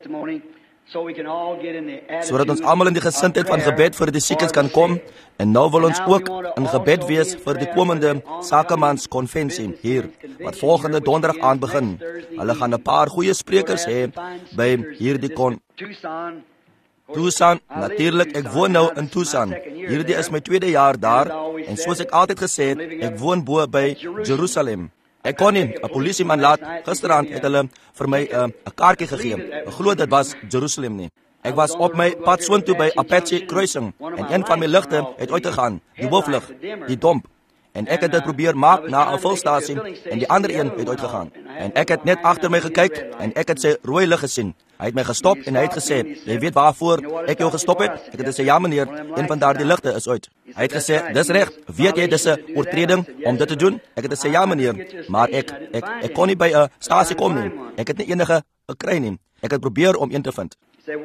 sodat ons almal in die gesindheid van gebed vir die siekes kan kom, en nou wil ons ook in gebed wees vir die komende Sakemanskonvensie hier, wat volgende donderdag aan begin. Hulle gaan 'n paar goeie sprekers hê by hierdie Tucson, natuurlik, ek woon nou in Tucson. Hierdie is my 2de jaar daar, en soos ek altyd gesê het, ek woon bo by Jerusalem. Ek kon nie 'n polisieman laat, gisterand het hulle vir my 'n kaartjie gegee. Ek glo dit was Jerusalem nie. Ek was op my pad soontoe by Apache Kruising, en een van my ligte het uitgegaan, die hooflig, die domp. En ek het dit probeer maak na 'n volstasie, en die ander een het uitgegaan. En ek het net agter my gekyk, en ek het sy rooi lig gesien. Hy het my gestop, en hy het gesê, jy weet waarvoor ek jou gestop het? Ek het gesê, ja meneer, een van daardie ligte is uit. Hy het gesê, dis reg, weet jy, dis 'n oortreding om dit te doen? Ek het gesê, ja meneer, maar ek kon nie by 'n stasie kom nie. Ek het nie enige gekry nie. Ek het probeer om een te vind.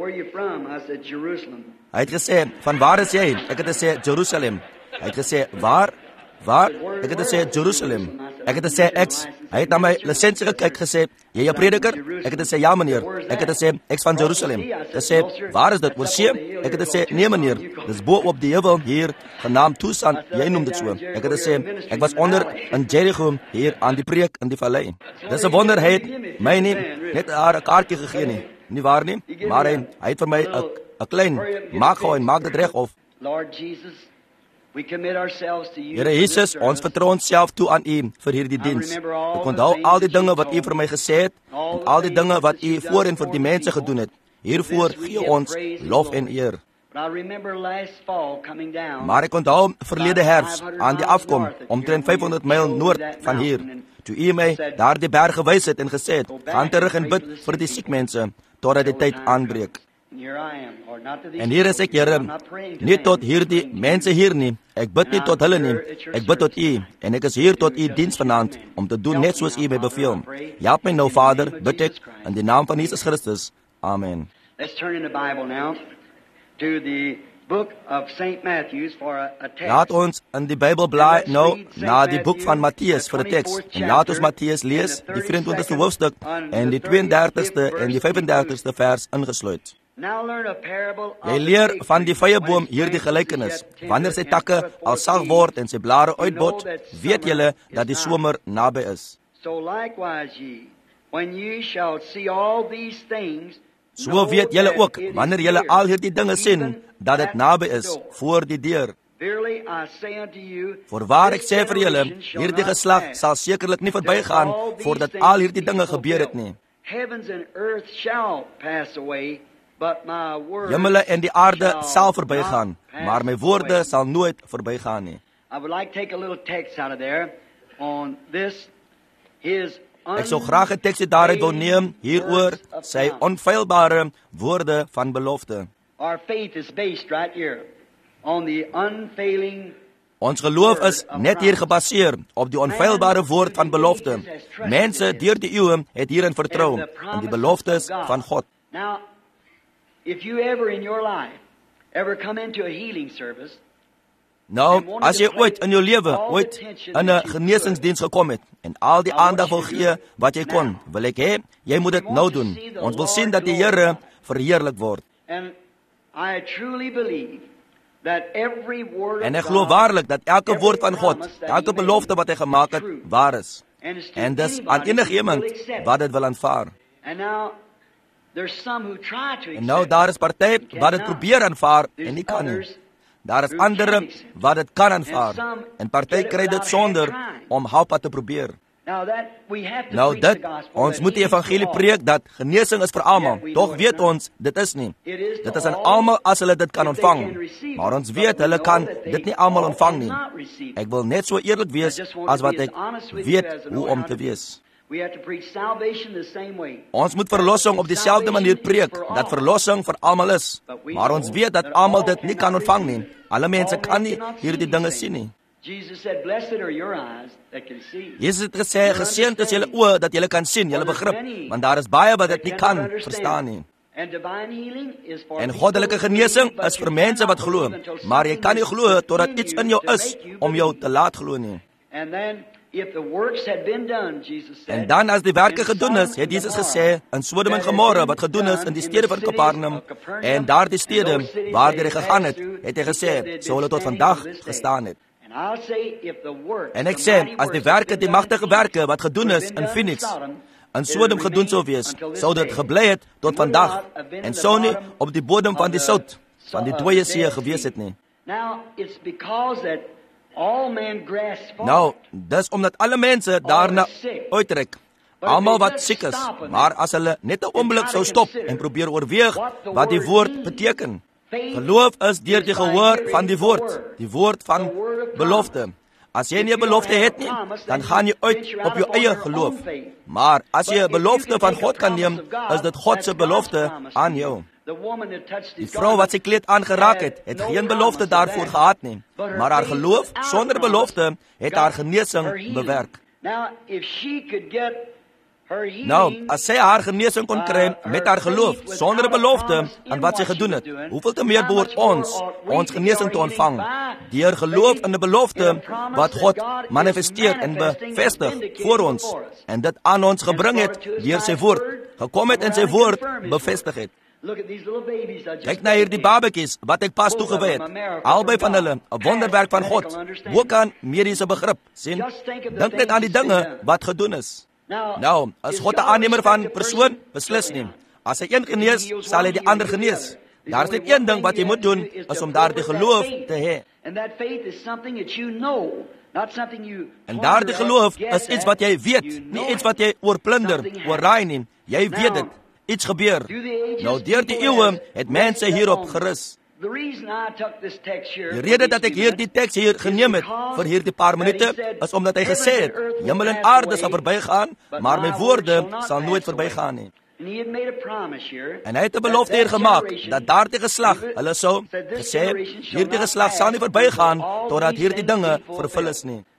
Hy het gesê, van waar is jy? Ek het gesê, Jerusalem. Hy het gesê, waar? Ek het gesê, Jerusalem. Ek het gesê, hy het na my lisensie gekyk, gesê, jy 'n prediker? Ek het gesê, ja meneer. Ek het gesê, ek's van Jerusalem. Gesê, waar is dit, oor see? Ek het gesê, nee meneer, dis bo op die heuwel hier, genaamd Tucson, jy noem dit so. Ek het gesê, ek was onder in Jericho, hier aan die preek in die vallei. Dis 'n wonder, hy het my nie net haar 'n kaartjie gegee nie. Nie waar nie? Maar hy het vir my 'n klein, maak gou en maak dit reg of. Here Jesus, ons vertrou onsself toe aan U vir hierdie diens. Ek onthou al die dinge wat U vir my gesê het, en al die dinge wat U voor en vir die mense gedoen het. Hiervoor gee ons lof en eer. Maar ek onthou verlede herfs aan die afkom, omtrent 500 myl noord van hier, toe U my daardie berg gewys het en gesê het, gaan terug en bid vir die siek mense, totdat die tyd aanbreek. En hier is ek, Here, nie tot hierdie mense hier nie. Ek bid nie tot hulle nie. Ek bid tot U, en ek is hier tot U diens vanaand, om te doen net soos U my beveel. Help my nou, Vader, bid ek, in die naam van Jesus Christus. Amen. Let's turn in the Bible now to the book of St. Matthew's for a text. Laat ons in die Bybel blaai nou na die boek van Matteus vir 'n teks. En laat ons Matteus lees, die 24ste hoofstuk en die 32ste en die 35ste vers ingesluit. Jy leer van die vyeboom hierdie gelykenis. Wanneer sy takke al sag word en sy blare uitbot, weet julle dat die somer naby is. So likewise ye, when ye shall see all these things, so weet julle ook, wanneer julle al hierdie dinge sien, dat dit naby is, voor die deur. Voorwaar ek sê vir julle, hierdie geslag sal sekerlik nie verbygaan, voordat al hierdie dinge gebeur het nie. Hemele en die aarde sal verbygaan, maar my woorde sal nooit verbygaan nie. Ek sou graag 'n teksie daaruit wil neem hieroor sy onfeilbare woorde van belofte. Ons geloof is net hier gebaseer op die onfeilbare woord van belofte. Mense deur die eeue het hierin vertrou in die beloftes van God. Now, if you ever in your life come into a healing service, nou, as jy ooit in jou lewe ooit in 'n genesingsdiens gekom het en al die aandag wil gee wat jy kon, wil ek hê jy moet dit nou doen. Ons wil sien dat die Here verheerlik word. En ek glo waarlik dat elke woord van God, elke belofte wat hy gemaak het, waar is. En dis aan enigiemand wat dit wil aanvaar. En nou daar is party wat dit probeer aanvaar en nie kan nie. Daar is ander wat dit kan aanvaar en party kry dit sonder om halfpad te probeer. Nou dit, ons moet die evangelie preek dat genesing is vir almal. Tog weet ons, dit is nie. Dit is aan almal as hulle dit kan ontvang. Maar ons weet, hulle kan dit nie almal ontvang nie. Ek wil net so eerlik wees as wat ek weet hoe om te wees. Ons moet verlossing op dieselfde manier preek, dat verlossing vir almal is. Maar ons weet dat almal dit nie kan ontvang nie. Alle mense kan nie hierdie dinge sien nie. Jesus het gesê, geseënd is julle oë dat julle kan sien, julle begrip, want daar is baie wat dit nie kan verstaan nie. En goddelike genesing is vir mense wat glo, maar jy kan nie glo totdat iets in jou is om jou te laat glo nie. if the works had been done, Jesus said. En dan as die werke gedoen is, het Jesus gesê in Sodom en Gomorra wat gedoen is in die stede van Kapernaum en daardie stede waar hy gegaan het, het hy gesê, sou hulle tot vandag gestaan het. En ek sê, as die werke, die magtige werke wat gedoen is in Phoenix, in Sodom gedoen sou wees, sou dit gebly het tot vandag en sou nie op die bodem van die sout van die dooie see gewees het nie. Nou, dis omdat alle mense daarna uittrek, almal wat siek is, maar as hulle net 'n oomblik sou stop en probeer oorweeg wat die woord beteken. Geloof is deur die gehoor van die woord van belofte. As jy nie 'n belofte het nie, dan gaan jy uit op jou eie geloof. Maar as jy 'n belofte van God kan neem, is dit God se belofte aan jou. Die vrou wat sy kleed aangeraak het, het geen belofte daarvoor gehad nie, maar haar geloof sonder belofte het haar genesing bewerk. Nou, as sy haar genesing kon kry met haar geloof, sonder belofte aan wat sy gedoen het, hoeveel te meer behoort ons genesing te ontvang, deur geloof in die belofte wat God manifesteer en bevestig voor ons, en dit aan ons gebring het deur sy woord, gekom het en sy woord bevestig het. Kyk na hierdie babatjies wat ek pas toegewy het, albei van hulle 'n wonderwerk van God, hoe kan mediese begrip, sien, dink net aan die dinge wat gedoen is. Nou, as God 'n aannemer van persoon, beslis nie. As hy een genees, sal hy die ander genees. Daar is net een ding wat jy moet doen, is om daardie geloof te hê. En daardie geloof is iets wat jy weet, nie iets wat jy oorplunder, oorraai nie. Jy weet dit, iets gebeur. Nou, deur die eeue het mense hierop gerus. Die rede dat ek hierdie teks hier geneem het vir hierdie paar minute, is omdat hy gesê het, hemel en aarde sal verbygaan, maar my woorde sal nooit verbygaan nie. En hy het 'n belofte hier gemaak, dat daardie geslag, hulle sou gesê, hierdie geslag sal nie verbygaan, totdat hierdie dinge vervul is nie.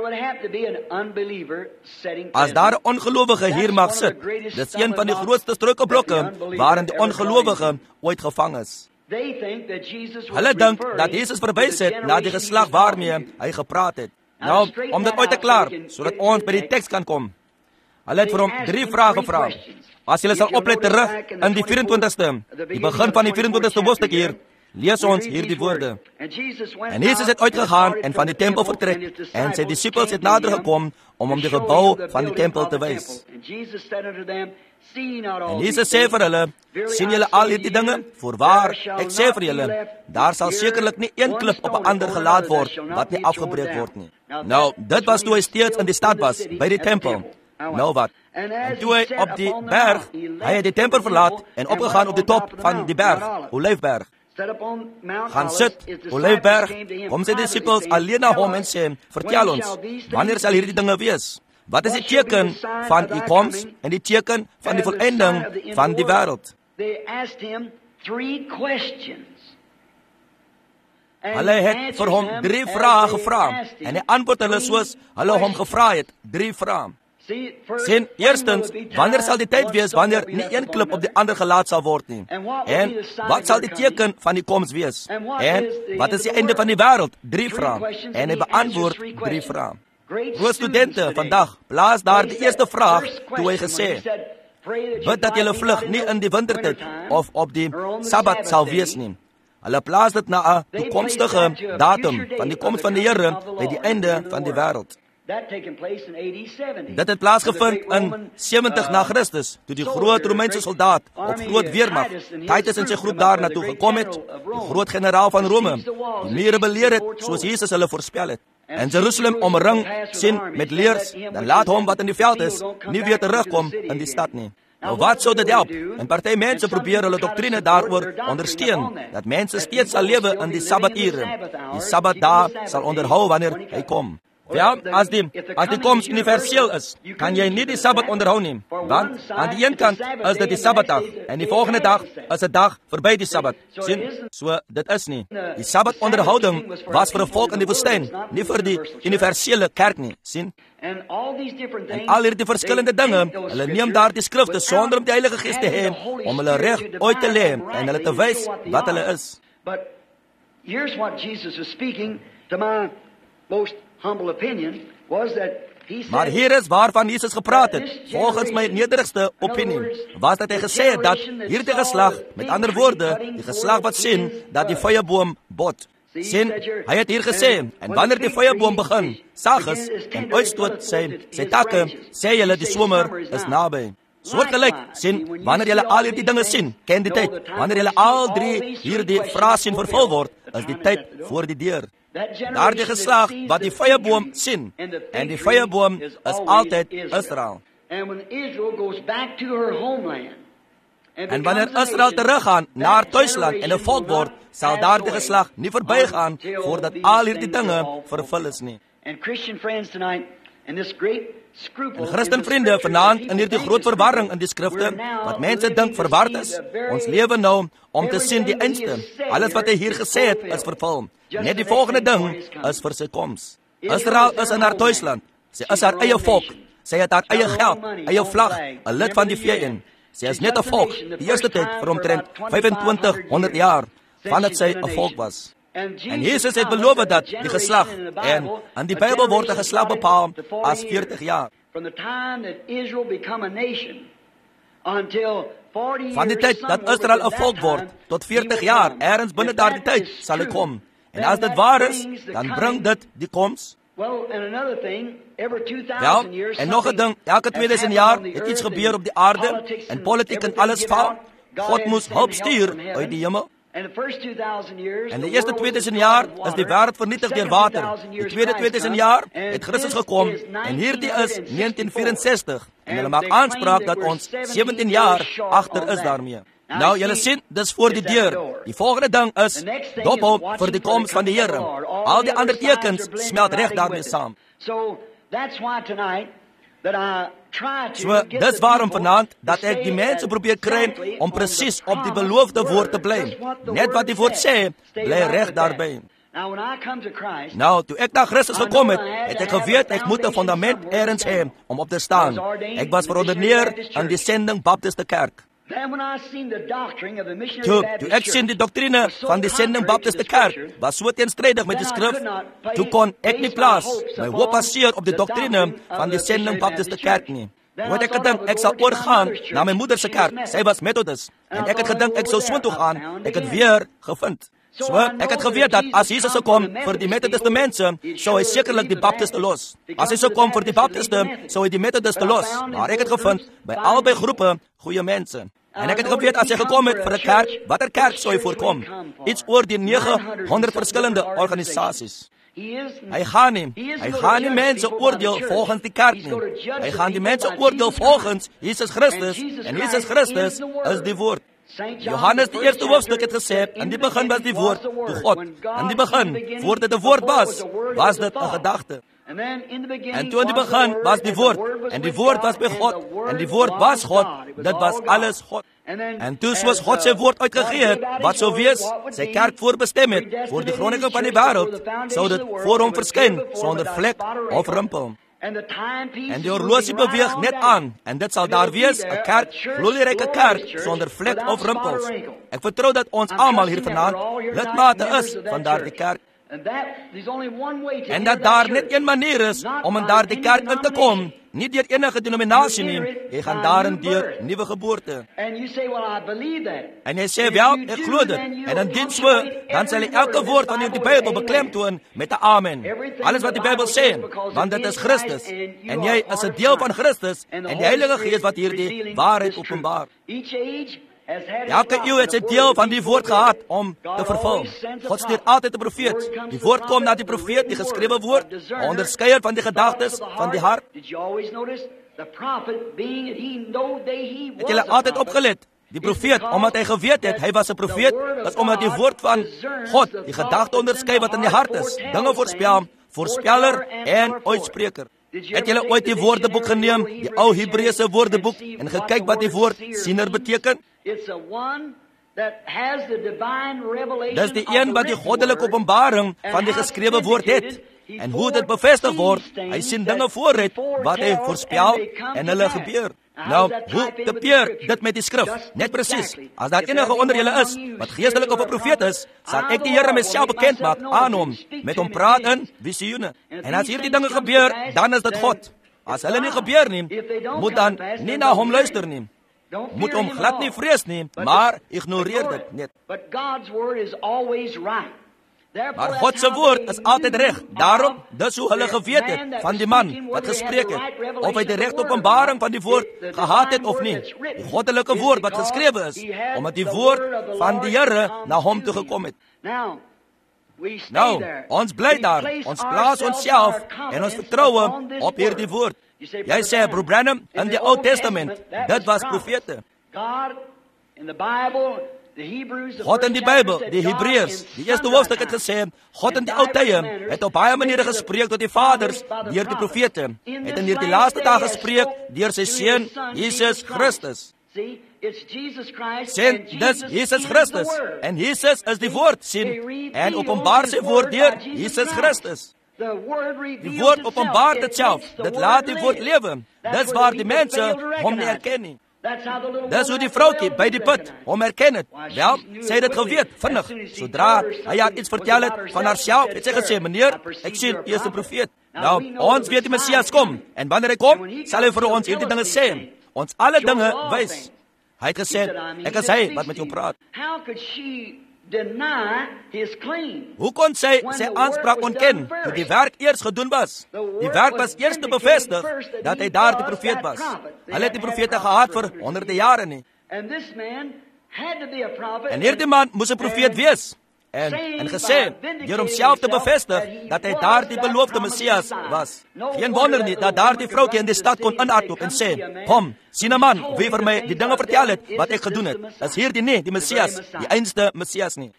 As daar 'n ongelowige hier mag sit, dit is een van die grootste struikelblokke waarin die ongelowige ooit gevang is. Hulle dink dat Jesus verwys het na die geslag waarmee hy gepraat het. Nou, om dit uit te klaar, sodat ons by die teks kan kom. Hulle het vir hom 3 vrae gevra. As julle sal oplet terug in die 24ste, die begin van die 24ste hoofstuk hier, lees ons hierdie woorde. En Jesus het uitgegaan en van die tempel vertrek, en sy disippels het nader gekom om hom die gebou van die tempel te wys. En Jesus sê vir hulle, sien julle al hierdie dinge? Voorwaar, ek sê vir julle, daar sal sekerlik nie een klip op 'n ander gelaat word wat nie afgebreek word nie. Nou, dit was toe hy steeds in die stad was, by die tempel. Nou wat? En toe hy op die berg, hy het die tempel verlaat en opgegaan op die top van die berg, Olyfberg. Gaan sit, Olyfberg, kom sy disippels alleen na hom en sê, vertel ons, wanneer sal hierdie dinge wees? Wat is die teken van u koms en die teken van die volëinding van die wêreld? Hulle het vir hom 3 vrae gevra en hy antwoord hulle soos hulle hom gevra het, 3 vrae. Sien, eerstens, wanneer sal die tyd wees wanneer nie een klip op die ander gelaat sal word nie? En wat sal die teken van die koms wees? En wat is die einde van die wêreld? 3 vrae. En hy beantwoord 3 vrae. Groot studente vandag plaas daar die eerste vraag toe hy gesê, bid dat julle vlug nie in die wintertyd of op die Sabbat sal wees nie. Hulle plaas dit na 'n toekomstige datum van die koms van die Here by die einde van die wêreld. Dit het plaasgevind in 70 na Christus, toe die groot Romeinse soldaat op groot weermag, Titus en sy groep daar na toe gekom het, die groot generaal van Rome, die mure beleer het, soos Jesus hulle voorspel het. En Jerusalem omring, sien, met leers, dan laat hom wat in die veld is, nie weer terugkom in die stad nie. Nou wat sou dit help? En party mense probeer hulle doktrine daaroor ondersteun, dat mense steeds sal lewe in die Sabbature. Die Sabbatdag sal onderhou wanneer hy kom. Ja, as die koms universeel is, kan jy nie die Sabbat onderhou nie, want aan die een kant is dit die Sabbatdag, en die volgende dag is 'n dag verby die Sabbat. Sien, so dit is nie. Die Sabbatonderhouding was vir 'n volk in die woestyn, nie vir die universele kerk nie, sien. En al hierdie verskillende dinge, hulle neem daar die skrifte sonder om die Heilige Gees te hê, om hulle reg uit te lê, en hulle te wys wat hulle is. But here's what Jesus was speaking to my most humble opinion, was that Maar hier is waarvan Jesus gepraat het, volgens my nederigste opinie, was dat hy gesê het dat hierdie geslag, met ander woorde, die geslag wat sien, dat die vyeboom bot. Sien, hy het hier gesê, en wanneer die vyeboom begin, sages, en uitstoot sy takke, sê julle die somer is naby. Soortgelyk, sien, wanneer julle al hierdie dinge sien, ken die tyd, wanneer julle al drie hierdie vrae sien vervul word, is die tyd voor die deur. Daardie geslag wat die vyeboom sien, en die vyeboom is altyd Israel. En wanneer Israel teruggaan na haar tuisland en 'n volk word, sal daardie geslag nie verbygaan voordat al hierdie dinge vervul is nie. En Christenvriende, vanaand in hierdie groot verwarring in die skrifte, wat mense dink verward is, ons lewe nou om te sien die eindste. Alles wat hy hier gesê het, is vervul. Net die volgende ding is vir sy koms. Israel is in haar tuisland. Sy is haar eie volk. Sy het haar eie geld, eie vlag, 'n lid van die VN. Sy is net 'n volk, die eerste tyd vir omtrent 2500 jaar, vandat sy 'n volk was. En Jesus het beloof dat die geslag, en in die Bybel word 'n geslag bepaal as 40 jaar. Van die tyd dat Israel 'n volk word, tot 40 jaar, ergens binne daardie tyd, sal hy kom. En as dit waar is, dan bring dit die koms. Ja, en nog 'n ding, elke 2000 jaar het iets gebeur op die aarde, en politiek en alles val. God moes hulp stuur uit die hemel. En die eerste 2000 jaar is die wêreld vernietig deur water. Die tweede 2000 jaar het Christus gekom, en hierdie is 1964. En hulle maak aanspraak dat ons 17 jaar agter is daarmee. Nou, julle sien, dis voor die deur. Die volgende ding is dophou vir die koms van die Here. Al die ander tekens smelt reg daarmee saam. So, dis waarom vanaand dat ek die mense probeer kry om presies op die beloofde woord te bly. Net wat die woord sê, bly reg daarby. Nou, toe ek na Christus gekom het, het ek geweet ek moet 'n fundament ergens hê om op te staan. Ek was verordeneer aan die Sending Baptiste Kerk. Toe ek sien die doktrine van die Sending Baptiste Kerk was so teenstrydig met die skrif, toe kon ek nie plaas my hoop baseer op die doktrine van die Sending Baptiste Kerk nie. Toe het ek gedink ek sal oorgaan na my moeder se kerk, sy was Methodist, en ek het gedink ek sou soontoe gaan, ek het weer gevind. So, ek het geweet dat as Jesus sou kom vir die Methodiste mense, sou hy sekerlik die Baptiste los. As hy sou kom vir die Baptiste, sou hy die Methodiste los. Maar ek het gevind, by albei groepe, goeie mense. En ek het geweet as hy gekom het vir 'n kerk, watter kerk sou hy voorkom? Iets oor die 900 verskillende organisasies. Hy gaan nie mense oordeel volgens die kerk nie. Hy gaan die mense oordeel volgens Jesus Christus, en Jesus Christus is die woord. Johannes die eerste hoofstuk het gesê, in die begin was die woord, toe God. In die begin, voor dit 'n woord was dit 'n gedagte. En toe in die begin was die woord, en die woord was by God, en die woord was God, dit was alles God. En toe soos God sy woord uitgegee het, wat sou wees, sy kerk voorbestem het, voor die grondlegging van die wêreld, sou dit voor hom verskyn, sonder vlek of rimpel. En die horlosie beweeg net aan, en dit sal daar wees, 'n kerk, glorieryke kerk, sonder vlek of rimpels. Ek vertrou dat ons almal hier vanaand lidmate is van daardie kerk. En dat daar net een manier is om in daardie kerk in te kom, nie deur enige denominasie nie, jy gaan daarin deur nuwe geboorte. En jy sê, wel, ek glo dit, en indien so, dan sal jy elke woord van die Bybel beklemtoon met 'n amen. Alles wat die Bybel sê, want dit is Christus, en jy is 'n deel van Christus, en die Heilige Gees wat hierdie waarheid openbaar. Elke eeu het sy deel van die woord gehad om te vervul. God stuur altyd 'n profeet. Die woord kom na die profeet, die geskrewe woord, 'n onderskeier van die gedagtes van die hart. Het julle altyd opgelet? Die profeet, omdat hy geweet het, hy was 'n profeet, is omdat die woord van God die gedagte onderskei wat in die hart is. Dinge voorspel, voorspeller en uitspreker. Het julle ooit die woordeboek geneem, die ou Hebreëse woordeboek, en gekyk wat die woord siener beteken? Dis die een wat die goddelike openbaring van die geskrewe woord het. En hoe dit bevestig word, hy sien dinge vooruit wat hy voorspel en hulle gebeur. Nou, hoe kopieer dit met die skrif? Net presies. As daar enige onder julle is wat geestelik of 'n profeet is, sal ek die Here myself bekend maak aan hom, met hom praat in visioene. En as hierdie dinge gebeur, dan is dit God. As hulle nie gebeur nie, moet dan nie na hom luister nie. Moet hom glad nie vrees nie, maar ignoreer dit net. Maar God se woord is altyd reg. Daarom, dis hoe hulle geweet het van die man wat gespreek het, of hy die regte openbaring van die woord gehad het of nie. Die goddelike woord wat geskrewe is, omdat die woord van die Here na hom toe gekom het. Nou, ons bly daar, ons plaas onsself en ons vertroue op hierdie woord. Jy sê, Broer Branham, in die Ou Testament, dit was profete. God in die Bybel, die Hebreërs, die eerste hoofstuk het gesê, God in die ou tye het op baie maniere gespreek tot die vaders deur die profete. Het in hierdie laaste dae gespreek deur sy seun Jesus Christus. Sien, dis Jesus Christus. En Jesus is die woord, sien, en openbaar sy woord deur Jesus Christus. Die woord openbaar dit self, dit laat die woord lewe. Dis waar die mense hom nie herken nie. Dis hoe die vroukie by die put hom herken het. Wel, sy het dit geweet, vinnig. Sodra hy haar iets vertel het van haarself, het sy gesê, meneer, ek sien, hy is 'n profeet. Nou, ons weet die Messias kom, en wanneer hy kom, sal hy vir ons hierdie dinge sê. Ons alle dinge wys. Hy het gesê, ek is hy wat met jou praat. Hoe kon sy aanspraak ontken, toe die werk eers gedoen was? Die werk was eers te bevestig, dat hy daar die profeet was. Hulle het die profete gehad vir honderde jare nie. En hierdie man moes 'n profeet wees. En gesê, deur homself te bevestig, dat hy daar die beloofde Messias was. Geen wonder nie, dat daar die vroukie in die stad kon inhardloop en sê, kom, sien 'n man, wie vir my die dinge vertel het, wat ek gedoen het. Is hierdie nie die Messias, die einste Messias nie.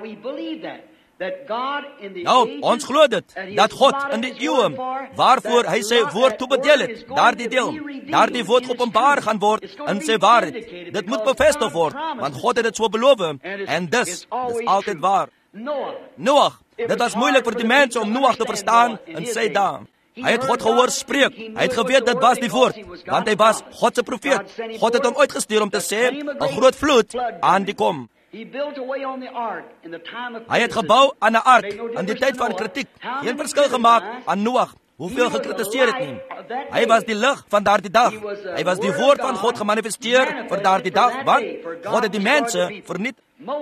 Nou, ons glo dit, dat God in die eeuwe, waarvoor hy sy woord toebedeel het, daar die woord openbaar gaan word in sy waarheid. Dit moet bevestig word, want God het dit so beloof, en dis altyd waar. Noach, dit was moeilik vir die mense om Noach te verstaan in sy dae. Hy het God gehoor spreek, hy het geweet dit was die woord, want hy was God se profeet. God het hom uitgestuur om te sê, 'n groot vloed aan die kom. Hy het gebou aan 'n ark in die tyd van kritiek, geen verskil gemaak aan Noag, hoeveel gekritiseer het nie. Hy was die lig van daardie dag. Hy was die woord van God gemanifesteer vir daardie dag, want God het die mense verniet.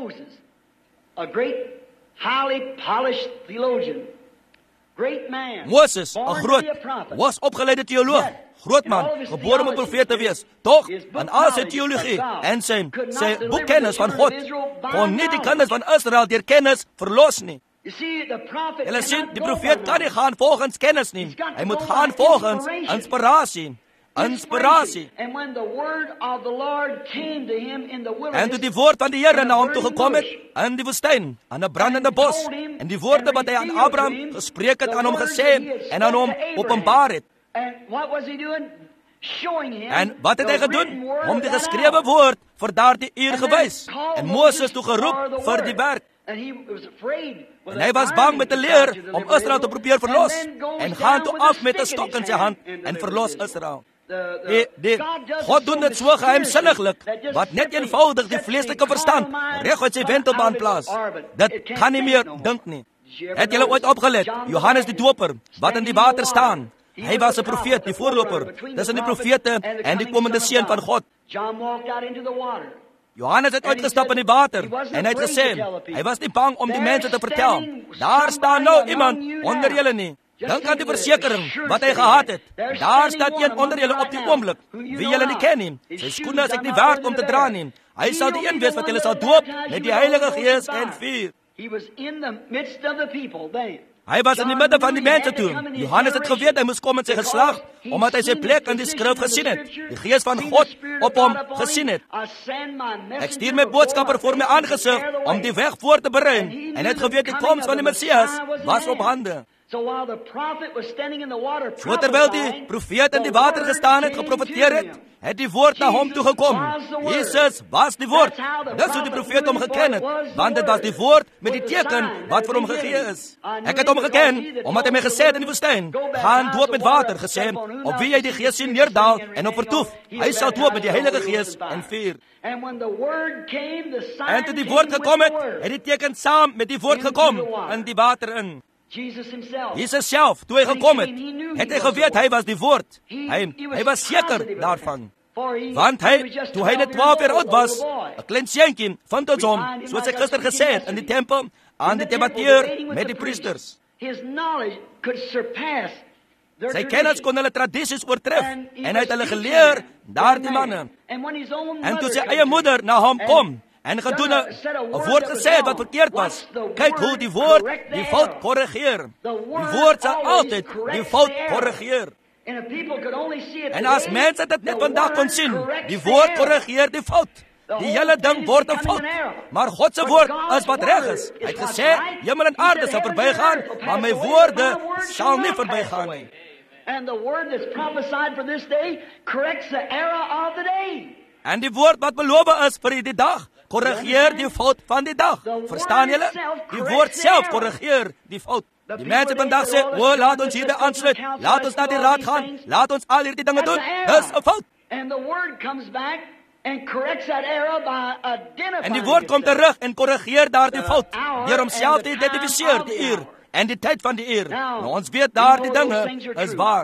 Moses, 'n groot, was opgeleide teoloog, groot man, gebore om 'n profeet te wees. Tog, aan al sy teologie en sy boekkennis van God, kon nie die kinders van Israel deur kennis verlos nie. Julle sien, die profeet kan nie gaan volgens kennis nie. Hy moet gaan volgens inspirasie. En toe die woord van die Here na hom toe gekom het, in die woestyn, aan 'n brandende bos, en die woorde wat hy aan Abraham gespreek het, aan hom gesê, en aan hom openbaar het. En wat het hy gedoen? Om die geskrewe woord vir daardie uur gewys, en Moses toe geroep vir die werk. En hy was bang met 'n leer om Israel te probeer verlos, en gaan toe af met 'n stok in sy hand, en verlos Israel. God doen dit so geheimsinniglik, wat net eenvoudig die vleeslike verstand reg uit sy wentelbaan plaas. Dit kan nie meer dink nie. Het julle ooit opgelet, Johannes die Doper, wat in die water staan? Hy was 'n profeet, die voorloper. Dis in die profete en die komende seun van God. Johannes het uitgestap in die water, en hy het gesê, hy was nie bang om die mense te vertel, daar staan nou iemand onder julle nie. Dink aan die versekering wat hy gehad het. Daar staan een onder julle op die oomblik, wie julle nie ken nie. Sy skoene is ek nie werd om te dra nie. Hy sal die een wees wat julle sal doop met die Heilige Gees en vuur. Hy was in die midde van die mense toe. Johannes het geweet hy moes kom in sy geslag, omdat hy sy plek in die skrif gesien het, die Gees van God op hom gesien het. Ek stuur my boodskapper voor my aangesig om die weg voor te berei, en het geweet die koms van die Messias was op hande. So terwyl die profeet in die water gestaan het, geprofeteer het, het die woord na hom toe gekom. Jesus was die woord. Dis hoe die profeet hom geken het, want dit was die woord met die teken wat vir hom gegee is. Ek het hom geken, omdat hy my gesê het in die woestyn, gaan doop met water, gesê, op wie jy die Gees sien neerdal en op vertoef. Hy sal doop met die Heilige Gees en vuur. En toe die woord gekom het, het die teken saam met die woord gekom in die water in. Jesus self, toe hy gekom het, het hy geweet hy was die woord. Hy was seker daarvan. Want toe hy net 12 jaar oud was, 'n klein seentjie, vind ons hom, soos ek gister gesê het, in die tempel, aan die debatteer met die priesters. Sy kennis kon hulle tradisies oortref, en hy het hulle geleer, daardie manne. En toe sy eie moeder na hom kom, en gedoen 'n woord gesê wat verkeerd was. Kyk hoe die woord die fout korrigeer. Die woord sal altyd die fout korrigeer. En as mense dit net vandag kon sien, die woord korrigeer die fout. Die hele ding word 'n fout. Maar God se woord is wat reg is. Hy het gesê, hemel en aarde sal verbygaan, maar my woorde sal nie verbygaan nie. En die woord wat beloof is vir die dag, korrigeer die fout van die dag. Verstaan julle? Die woord self korrigeer die fout. Die mense vandag sê, laat ons hierby aansluit, laat ons na die raad gaan, laat ons al hierdie dinge doen. Dis 'n fout. En die woord kom terug en korrigeer daardie fout, deur homself te identifiseer, die uur en die tyd van die uur. Nou ons weet daardie dinge is waar.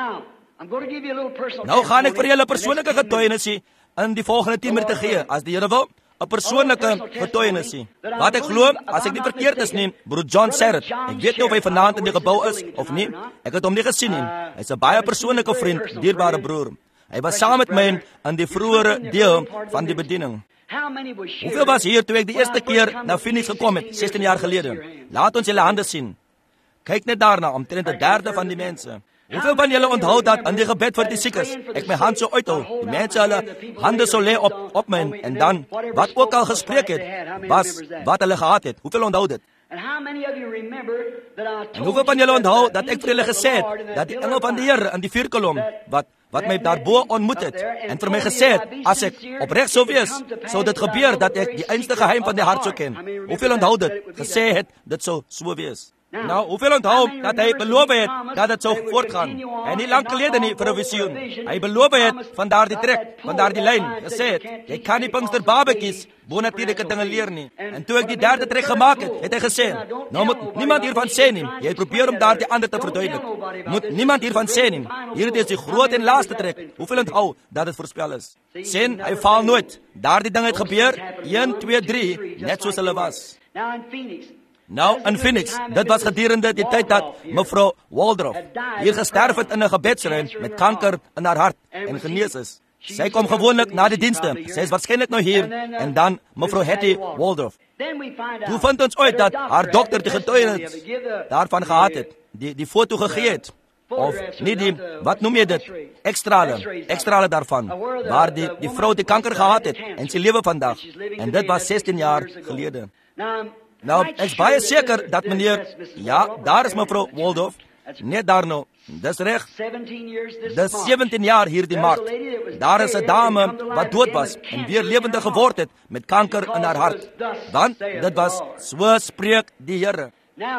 Nou gaan ek vir julle persoonlike getuienisie in die volgende 10 minute gee, as die Here wil. 'n persoonlike getuienisie. Wat ek glo, as ek nie verkeerd is nie, broer John Serret. Ek weet nie of hy vanaand in die gebou is of nie. Ek het hom nie gesien nie. Hy's 'n baie persoonlike vriend, dierbare broer. Hy was saam met my in die vroeëre deel van die bediening. Hoeveel was hier toe ek die eerste keer na Phoenix gekom het, 16 jaar gelede? Laat ons julle hande sien. Kyk net daarna, omtrent 1/3 van die mense. Hoeveel van julle onthou dat in die gebed vir die siekes, ek my hand so uithou, die mense hulle hande so lê op my, en dan, wat ook al gespreek het, was wat hulle gehad het. Hoeveel onthou dit? En hoeveel van julle onthou dat ek vir julle gesê het, dat die engel van die Here in die vuurkolom, wat my daarbo ontmoet het, en vir my gesê het, as ek opreg sou wees, sou dit gebeur dat ek die einste geheim van die hart sou ken. Hoeveel onthou dit? Gesê het, dit sou so wees. Nou, hoeveel onthou dat hy beloof het dat dit sou voortgaan? En nie lang gelede nie vir 'n visioen. Hy beloof het van daardie trek, van daardie lyn, gesê het, jy kan nie Pinkster babetjies bonatuurlike dinge leer nie. En toe ek die 3de trek gemaak het hy gesê, nou moet niemand hiervan sê nie. Jy probeer om daardie ander te verduidelik. Moet niemand hiervan sê nie. Hierdie is die groot en laaste trek. Hoeveel onthou dat dit voorspel is? Sien, hy faal nooit. Daardie ding het gebeur, 1, 2, 3, net soos hulle was. Nou, in Phoenix, dit was gedurende die tyd dat mevrou Waldorf hier gesterf het in 'n gebedsruim met kanker in haar hart en genees is. Sy kom gewoonlik na die dienste. Sy is waarskynlik nou hier, en dan mevrou Hetty Waldorf. Toe vind ons uit dat haar dokter die getuienis daarvan gehad het, die foto gegee het, of nie die, wat noem jy dit, ekstrale daarvan, waar die vrou die kanker gehad het, en sy lewe vandag, en dit was 16 jaar gelede. Nou, ek is baie seker dat meneer, ja, daar is mevrou Waldorf, net daar nou, dis reg, dis 17 jaar hier die markt. Daar is 'n dame wat dood was, en weer lewendig geword het, met kanker in haar hart. Want, dit was, so spreek die Here.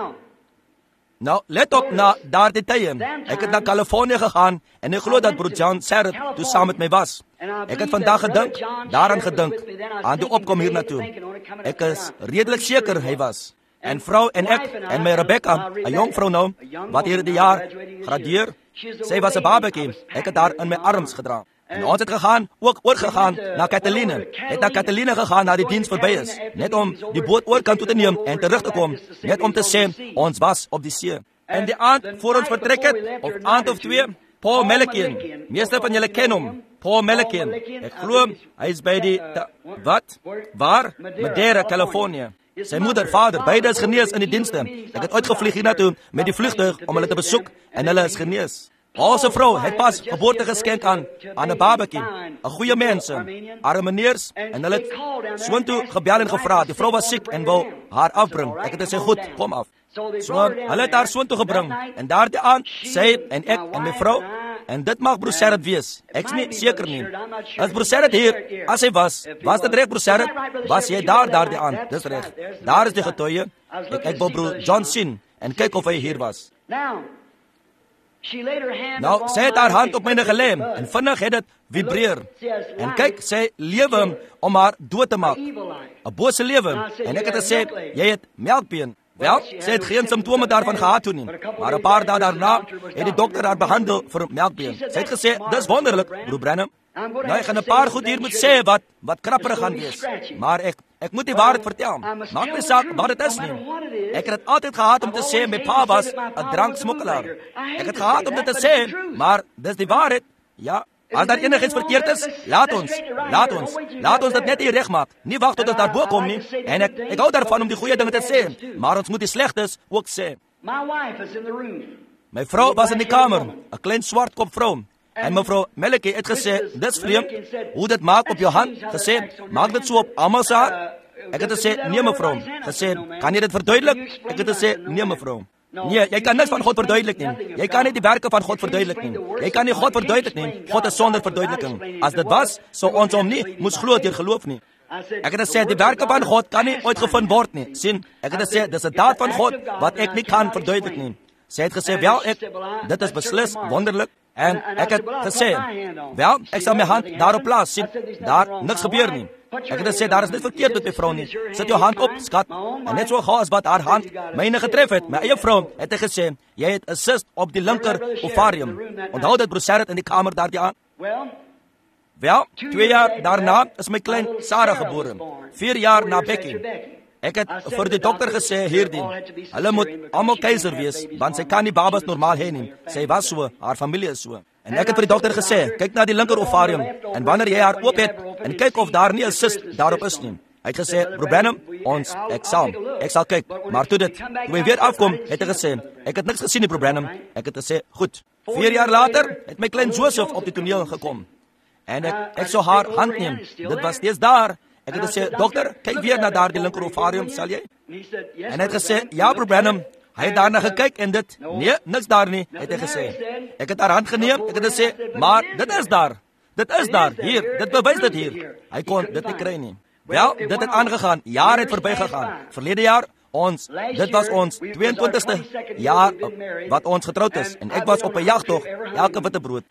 Nou, let op na daardie tye. Ek het na Californië gegaan, en ek glo dat broer John Serret toe saam met my was. Ek het vandag daaraan gedink, aan die opkom hier naartoe. Ek is redelik seker hy was. En vrou en ek, en my Rebecca, 'n jong vrou nou, wat hier die jaar gradueer, sy was 'n babetjie. Ek het haar in my arms gedra. En ons het gegaan, ook oorgegaan na Catalina. Het na Catalina gegaan na die diens verby is, net om die boot oorkant toe te neem en terug te kom, net om te sê, ons was op die see. En die aand voor ons vertrek het, of aand of 2, Paul Melikian, meeste van julle ken hom, Paul Melikian. Ek glo, hy is by die, waar? Madera, Californië. Sy moeder, vader, beide is genees in die dienste. Ek het uitgevlieg hier naartoe met die vliegtuig om hulle te besoek, en hulle is genees. Onze vrou het pas geboorte geskenk aan 'n babetjie, 'n goeie mens, Armeneers, en hulle het soontoe gebel en gevra. Die vrou was siek en wou haar afbring. Ek het gesê, goed, kom af. So, hulle het haar soontoe gebring. En daardie aand, sy en ek en my vrou, en dit mag broer Serret wees. Ek is nie seker nie. As broer Serret hier, as hy was dit reg broer Serret? Was jy daar daardie aand? Dis reg. Daar is die getuie. Ek wou broer John sien en kyk of hy hier was. Nou, sy het haar hand op myne gelê en vinnig het dit vibreer. En kyk, sy lewe om haar dood te maak. 'n Bose lewe. En ek het gesê, jy het melkbeen. Wel, sy het geen simptome daarvan gehad toe nie. Maar 'n paar dae daarna het die dokter haar behandel vir melkbeen. Sy het gesê, dis wonderlik, broer Branham. Nou, ek gaan 'n paar goed hier moet sê wat krapperig gaan wees. Maar ek moet die waarheid vertel. Maak my saak wat dit is nie. Ek het altyd gehad om te sê, my pa was 'n dranksmokkelaar. Ek het gehad om dit te sê, maar dis die waarheid. Ja, as daar enigiets verkeerd is, laat ons dit net hier regmaak. Nie wag tot ons daarbo kom nie. En ek hou daarvan om die goeie dinge te sê, maar ons moet die slegtes ook sê. My vrou was in die kamer, 'n klein swartkop vrou. En mevrou Melike het gesê, dis vreemd, hoe dit maak op jou hand, gesê, maak dit so op almal se hand. Ek het gesê, nee mevrou, gesê, kan jy dit verduidelik? Ek het gesê, nee mevrou. Nee, jy kan niks van God verduidelik nie. Jy kan nie die werke van God verduidelik nie. Jy kan nie God verduidelik nie. God is sonder verduideliking. As dit was, sou ons hom nie moes glo deur geloof nie. Ek het gesê, die werke van God kan nie uitgevind word nie. Sien, ek het gesê, dis 'n daad van God wat ek nie kan verduidelik nie. Sy het gesê, wel, dit is beslis wonderlik. En ek het gesê, wel, ek sal my hand daarop plaas, sien, daar niks gebeur nie. Ek het gesê, daar is niks verkeerd met my vrou nie. Sit jou hand op, skat. En net so gauw as wat haar hand myne getref het, my eie vrou, het hy gesê, jy het 'n cyst op die linker ovarium. Onthou dit broer Serret in die kamer daardie aan? Wel, 2 jaar daarna is my klein Sarah gebore. 4 jaar na Becky. Ek het vir die dokter gesê hierdie, hulle moet almal keiser wees, want sy kan nie babas normaal hê nie. Sy was so, haar familie is so. En ek het vir die dokter gesê, kyk na die linker ovarium, en wanneer jy haar oop het, en kyk of daar nie 'n cyst daarop is nie. Hy het gesê, broer Branham, ek sal kyk, maar toe hy weer afkom, het hy gesê, ek het niks gesien nie broer Branham. Ek het gesê, goed. 4 jaar later het my klein Joseph op die toneel gekom. En ek sou haar hand neem, dit was steeds daar. Ek het gesê, dokter, kyk weer na daar die linker ovarium, sal jy? En hy het gesê, ja broer Branham. Hy het daarna gekyk en dit, nee, niks daar nie, het hy gesê. Ek het haar hand geneem, ek het gesê, maar dit is daar, hier, dit bewys dit hier. Hy kon dit nie kry nie. Wel, dit het aangegaan, jaar het verby gegaan. Verlede jaar, dit was ons 22ste jaar wat ons getroud is. En ek was op 'n jagtog, elke witbrood.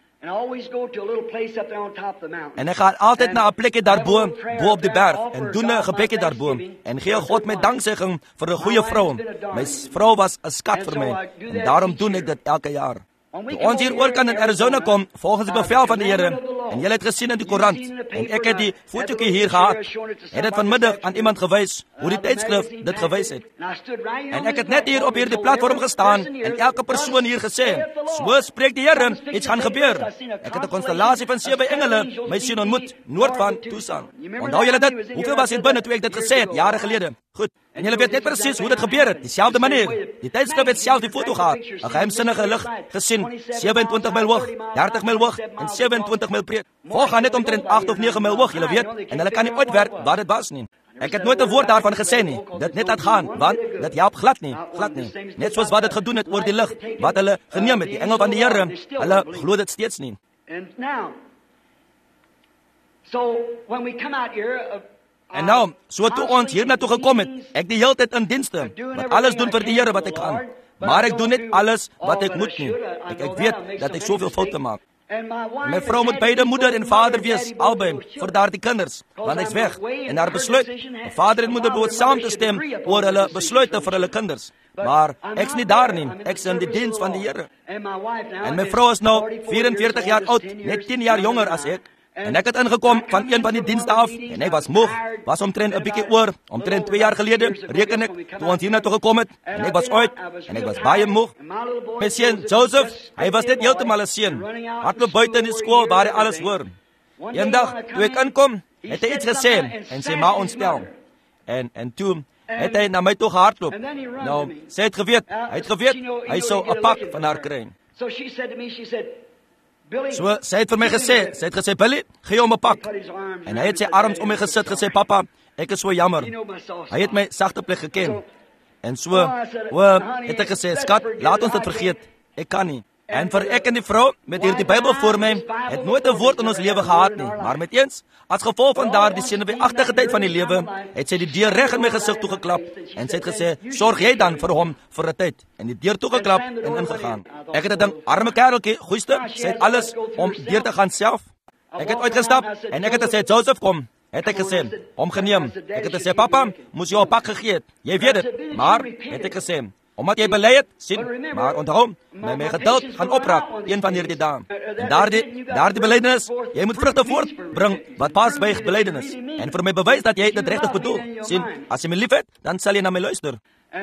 En ek gaan altyd na 'n plekkie daarbo, bo op die berg, en doen 'n gebedjie daarbo, en gee God my danksegging vir 'n goeie vrou. My vrou was 'n skat vir my, en daarom doen ek dit elke jaar. Toe ons hier oor kan in Arizona kom, volgens die bevel van die Here, en julle het gesien in die koerant, en ek het die fotootjie hier gehad, het dit vanmiddag aan iemand gewys, hoe die tydskrif dit gewys het. En ek het net hier op hierdie platform gestaan, en elke persoon hier gesê, so spreek die Here, iets gaan gebeur. Ek het 'n konstellasie van 7 engele my sien ontmoet, noord van Tucson. Onthou julle dit? Hoeveel was hier binne toe ek dit gesê het, jare gelede? Goed. En julle weet net presies hoe dit gebeur het, dieselfde manier. Die tydskrif het self die foto gehad, 'n geheimsinnige lig gesien, 27 myl hoog, 30 myl hoog en 27 myl breed. Volg gaan net omtrent 8 of 9 myl hoog, julle weet, en hulle kan nie uitwerk wat dit was nie. Ek het nooit 'n woord daarvan gesê nie. Dit net laat gaan, want dit help glad nie. Net soos wat dit gedoen het oor die lig, wat hulle geneem het, die engel van die Here, hulle glo dit steeds nie. En nou, so toe ons hier na toe gekom het, ek die hele tyd in dienste, wat alles doen vir die Here wat ek kan. Maar ek doen net alles wat ek moet nie. Ek weet dat ek soveel foute maak. My vrou moet beide moeder en vader wees, albei, vir daardie kinders, want ek's weg. En haar besluit, vader en moeder behoort saam te stem oor hulle besluite vir hulle kinders. Maar ek's nie daar nie, ek's in die diens van die Here. En my vrou is nou 44 jaar oud, net 10 jaar jonger as ek. En ek het ingekom van een van die dienste af, en ek was moeg, was omtrent 'n bietjie oor, omtrent 2 jaar gelede, reken ek, toe ons hier na toe gekom het, en ek was uit, en ek was baie moeg. My seun Joseph, hy was net heeltemal 'n seun, hardloop buite in die skool waar hy alles hoor. Eendag, toe ek inkom, het hy iets gesê, en sy ma ontstel. En toe het hy na my toe gehardloop. Nou, sy het geweet, hy sou 'n pak van haar kry. So, sy het vir my gesê, Billy, gee hom 'n pak. En hy het sy arms om my gesit, gesê, papa, ek is so jammer. Hy het my sagte plek geken. En so, het ek gesê, skat, laat ons dit vergeet. Ek kan nie. En vir ek en die vrou, met hierdie Bybel voor my, het nooit 'n woord in ons lewe gehad nie. Maar met eens, as gevolg van daardie senuweeagtige tyd van die lewe, het sy die deur reg in my gesig toegeklap. En sy het gesê, sorg jy dan vir hom vir 'n tyd. En die deur toegeklap en ingegaan. Ek het gedink, arme kereltjie, goeiste, sy het alles om deur te gaan self. Ek het uitgestap en ek het gesê, Joseph, kom. Het ek gesê, hom geneem. Ek het gesê, papa, moes jou 'n pak gegee het. Jy weet dit. Maar, het ek gesê, omdat jy bely het, sien, maar onthou, my geduld gaan opraak een van hierdie dae. En daardie belydenis, jy moet vrugte voortbring wat pas by belydenis. En vir my bewys dat jy dit regtig bedoel. Sien, as jy my liefhet, dan sal jy na my luister.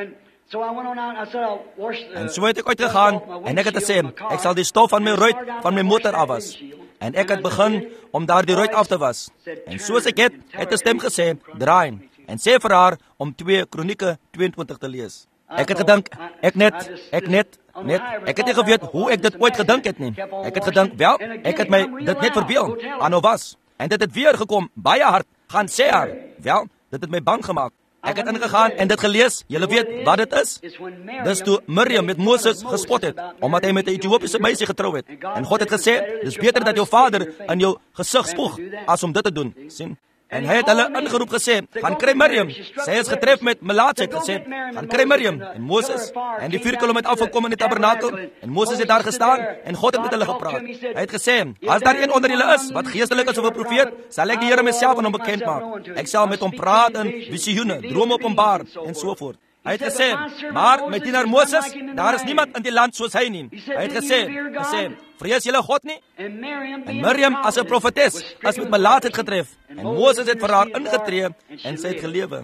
En so het ek uitgegaan en ek het gesê, ek sal die stof van my ruit van my motor afwas. En ek het begin om daardie ruit af te was. En soos ek het 'n stem gesê, draai en sê vir haar om 2 Kronieke 22 te lees. Ek het gedink, ek het nie geweet hoe ek dit ooit gedink het nie. Ek het gedink, wel, ek het my dit net verbeel, aanhou was. En dit het weer gekom, baie hard, gaan sê haar. Wel, dit het my bang gemaak. Ek het ingegaan en dit gelees, julle weet wat dit is? Dis toe Miriam met Moses gespot het, omdat hy met 'n Ethiopiese meisie getrou het. En God het gesê, dis beter dat jou vader in jou gesig spoeg, as om dit te doen, sien? En hy het hulle ingeroep gesê, gaan kry Miriam. Sy is getref met melaatsheid gesê, gaan kry Miriam. En Moses en die 4 kolom het afgekom in die tabernakel. En Moses het daar gestaan en God het met hulle gepraat. Hy het gesê, as daar een onder julle is, wat geestelik is of 'n profeet, sal ek die Here myself aan hom bekend maak. Ek sal met hom praat in visioene, drome openbaar en so voort. Hy het gesê, maar met dienaar Moses, daar is niemand in die land soos hy nie. Hy het gesê, vrees julle God nie? En Miriam as 'n profetes, as met melaatsheid getref. En Moses het vir haar ingetree en sy het gelewe.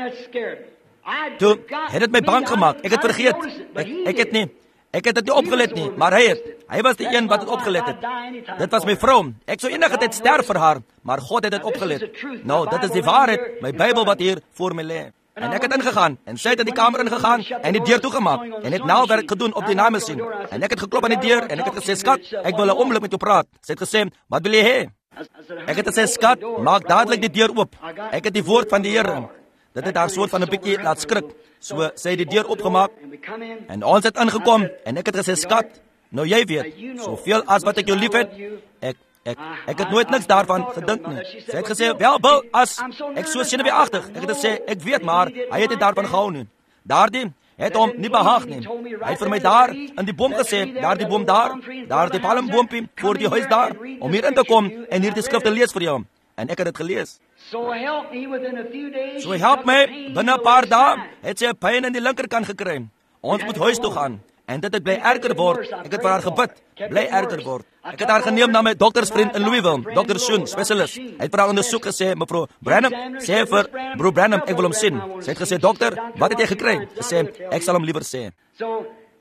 Toe het dit my bang gemaak. Ek het vergeet. Ek het dit nie opgelet nie, maar hy was die een wat het opgelet het. Dit was my vrou. Ek sou enige tyd sterf vir haar, maar God het dit opgelet. Nou, dit is die waarheid, my Bybel wat hier voor my lê. En ek het ingegaan, en sy het in die kamer ingegaan, en die deur toegemaak, en het naalwerk gedoen op die naammasjien. En ek het geklop aan die deur, en ek het gesê, skat, ek wil 'n oomblik met jou praat. Sy het gesê, wat wil jy hê? Ek het gesê, skat, maak dadelik die deur oop. Ek het die woord van die Here. Dit het haar soort van 'n bietjie laat skrik. So, sy het die deur oopgemaak, en ons het ingekom, en ek het gesê, skat, nou jy weet, soveel as wat ek jou lief het, ek het nooit niks daarvan gedink nie. Sy het gesê, wel, Bill, as ek so senuweeagtig. Ek het gesê, ek weet maar, hy het nie daarvan gehou nie. Daardie het hom nie behaag nie. Hy het vir my daar in die boom gesê, daardie boom daar die palmboompie voor die huis daar, om hier in te kom en hier die skrif te lees vir jou. En ek het dit gelees. So help my, binne 'n paar dae het sy 'n pyn in die linkerkant gekry. Ons moet huis toe gaan. En dit het bly erger word. Ek het vir haar gebid, bly erger word. Ek het haar geneem na my doktersvriend in Louisville, Dr. Shun, spesialis. Hy het vir haar ondersoek gesê, mevrou Branham, sê vir broer Branham, ek wil hom sien. Sy het gesê, dokter, wat het jy gekry? Sy sê, ek sal hom liewer sê. So,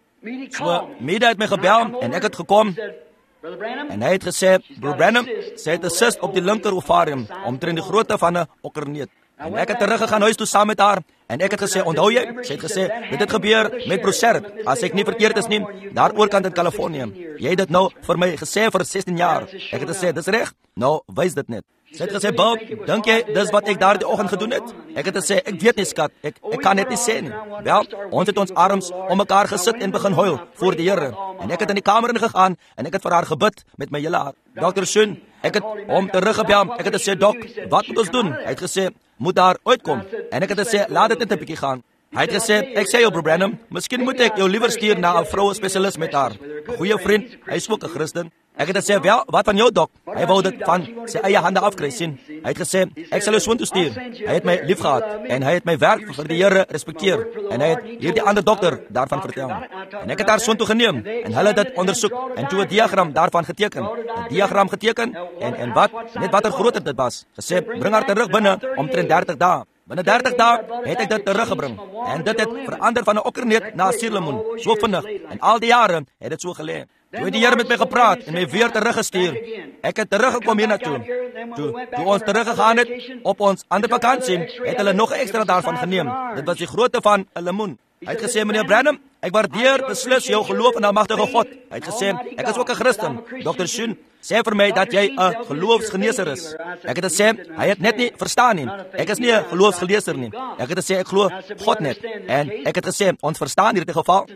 Mida het my gebel en ek het gekom. En hy het gesê, broer Branham, sy het 'n cyst op die linker ovarium, omtrent die grootte van 'n okkerneut. En ek het teruggegaan huis toe saam met haar. En ek het gesê, onthou jy? Sy het gesê, dit het gebeur met Brosert, as ek nie verkeerd is nie, daar oorkant in Kalifornië. Jy het dit nou vir my gesê vir 16 jaar. Ek het gesê, dis reg? Nou, wys dit net. Sy het gesê, Bob, dink jy, dis wat ek daardie oggend gedoen het? Ek het gesê, ek weet nie, skat, ek kan dit nie sê nie. Wel, ons het ons arms om mekaar gesit en begin huil voor die Here. En ek het in die kamer ingegaan en ek het vir haar gebid met my hele hart. Dr. Shun, ek het hom teruggebel. Ek het gesê, dok, wat moet ons doen? Hy het gesê, moet daar uitkom. En ek het gesê, laat dit net 'n bietjie gaan. Hy het gesê, ek sê jou, broer Branham, miskien moet ek jou liewer stuur na 'n vroue spesialis met haar. 'n Goeie vriend, hy is ook 'n Christen. Ek het gesê, wel, wat van jou, dok? Hy wou dit van sy eie hande afkry, sien. Hy het gesê, ek sal jou soontoe stuur. Hy het my liefgehad en hy het my werk vir die Here respekteer. En hy het hierdie ander dokter daarvan vertel. En ek het haar soontoe geneem en hulle het dit ondersoek en toe 'n diagram daarvan geteken. 'n Diagram geteken en net watter grootte dit was. Gesê, bring haar terug binne omtrent 30 dae. Binne 30 dae het ek dit teruggebring. En dit het verander van 'n okkerneut na 'n suurlemoen. So vinnig. En al die jare het dit so gelê. Toe het die Here met my gepraat en my weer teruggestuur. Ek het teruggekom hiernatoe. Toe ons teruggegaan het op ons ander vakansie, het hulle nog 'n ekstra daarvan geneem. Dit was die grootte van 'n lemoen. Hy het gesê, meneer Branham, ek waardeer beslis jou geloof in die magtige God. Hy het gesê, ek is ook 'n Christen. Dr. Shun sê vir my dat jy 'n geloofsgeneeser is. Ek het gesê, hy het net nie verstaan nie. Ek is nie 'n geloofsgeleerder nie. Ek het gesê, ek glo God net. En ek het gesê, ons verstaan hierdie geval.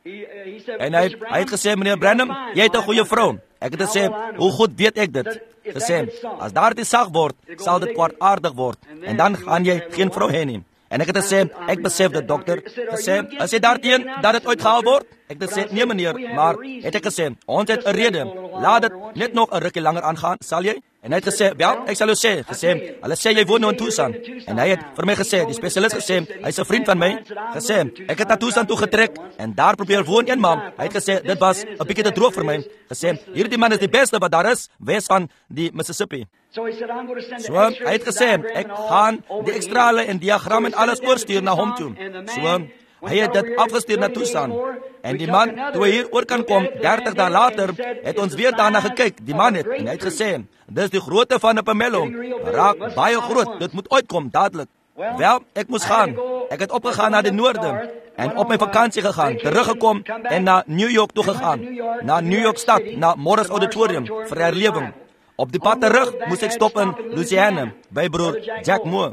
En hy het gesê, meneer Branham, jy het 'n goeie vrou. Ek het gesê, hoe goed weet ek dit? Gesê, as daar die sag word, sal dit kwaadaardig word. En dan gaan jy geen vrou hê nie. En ek het gesê, ek besef dit, dokter. Gesê, as jy daarteen dat dit uitgehaal word? Ek het gesê, nee meneer, maar het ek gesê, ons het 'n rede. Laat dit net nog 'n rukkie langer aangaan, sal jy? En hy het gesê, wel, ek sal jou sê, hulle sê jy woon nou in Tucson. En hy het vir my gesê, die spesialis gesê, hy's 'n vriend van my. Gesê, ek het na Tucson toe getrek en daar probeer woon een man. Hy het gesê, dit was 'n bietjie te droog vir my. Gesê, hierdie man is die beste wat daar is, wes van die Mississippi. So, hy het gesê, ek gaan die ekstrale en diagram en alles oorstuur na hom toe. So, hy het dit afgestuur na Tucson. En die man, toe hy hier oor kan kom, 30 dae later, het ons weer daarna gekyk. Die man het, en hy het gesê, dis die grootte van 'n pomelo. Raak baie groot, dit moet uitkom, dadelik. Wel, ek moes gaan. Ek het opgegaan na die noorde. En op my vakansie gegaan, teruggekom en na New York toe gegaan. Na New York stad, na Morris Auditorium, vir herlewing. Op die pad terug moes ek stop in Louisiana, by broer Jack Moore.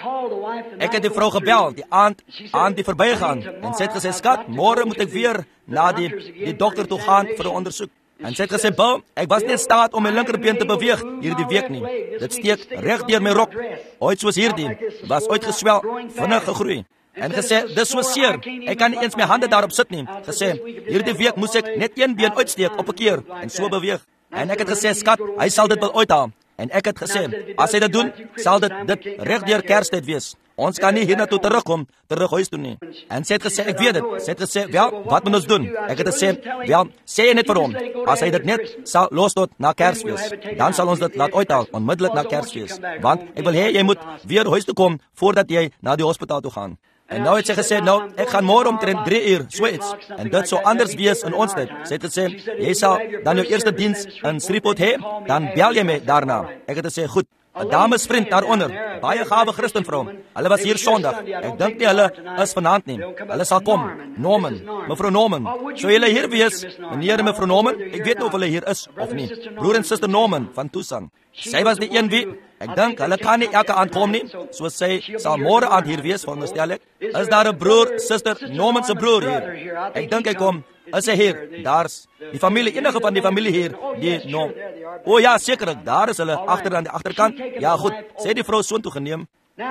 Ek het die vrou gebel, die aand die verbygaan, en sy het gesê, skat, môre moet ek weer na die dokter toe gaan vir 'n ondersoek. En sy het gesê, Bill, ek was nie in staat om my linkerbeen te beweeg hierdie week nie. Dit steek reg deur my rok. Ooit soos hierdie, was uitgeswel, vinnig gegroei. En gesê, dis so seer, ek kan nie eens my hande daarop sit nie. Gesê, hierdie week moes ek net een been uitsteek op 'n keer, en so beweeg. En ek het gesê, skat, hy sal dit wel uithaal. En ek het gesê, as hy dit doen, sal dit reg deur Kerstyd wees. Ons kan nie hiernatoe terugkom, terug huis toe nie. En sy het gesê, ek weet dit. Sy het gesê, wel, wat moet ons doen? Ek het gesê, wel, sê jy net vir hom. As hy dit net sal los tot na Kersfees, dan sal ons dit laat uithaal, onmiddellik na Kersfees. Want ek wil hê jy moet weer huis toe kom voordat jy na die hospitaal toe gaan. En nou het sy gesê, nou, ek gaan môre omtrent 3 uur, so iets. En dit sou anders wees in ons tyd. Sy het gesê, jy sal dan jou eerste diens in Shreveport hê, dan bel jy my daarna. Ek het gesê, goed. 'n damesvriend daaronder, baie gawe Christenvrou. Hulle was hier Sondag. Ek dink nie hulle is vanaand nie. Hulle sal kom. Norman, mevrou Norman. Sou julle hier wees, meneer en mevrou Norman? Ek weet nie of hulle hier is of nie. Broer en suster Norman van Tucson. Sy was die een wie, ek dink hulle kan nie elke aand kom nie, so sy sal môre aand hier wees, veronderstel ek. Is daar 'n broer, suster Norman se broer hier? Ek dink hy kom. Is hy hier? Daar's die familie, enige van die familie hier, die no. O ja, sekerlik, daar is hulle agter aan die agterkant. Ja, goed. Sê die vrou soontoe geneem.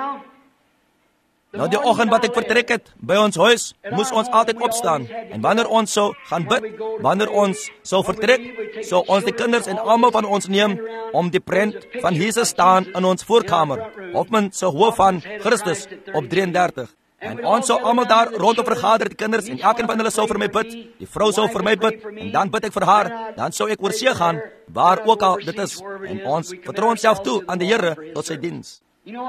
Nou die oggend wat ek vertrek het by ons huis, moes ons altyd opstaan. En wanneer ons sou gaan bid, wanneer ons sou vertrek, sou ons die kinders en almal van ons neem om die prent van Jesus staan in ons voorkamer. Hofman se hoof van Christus op 33. En ons sou almal daar rondom vergader, die kinders, en elkeen van hulle sou vir my bid. Die vrou sou vir my bid, en dan bid ek vir haar. Dan sou ek oor see gaan, waar ook al dit is. En ons vertrou onsself toe aan die Here tot sy diens.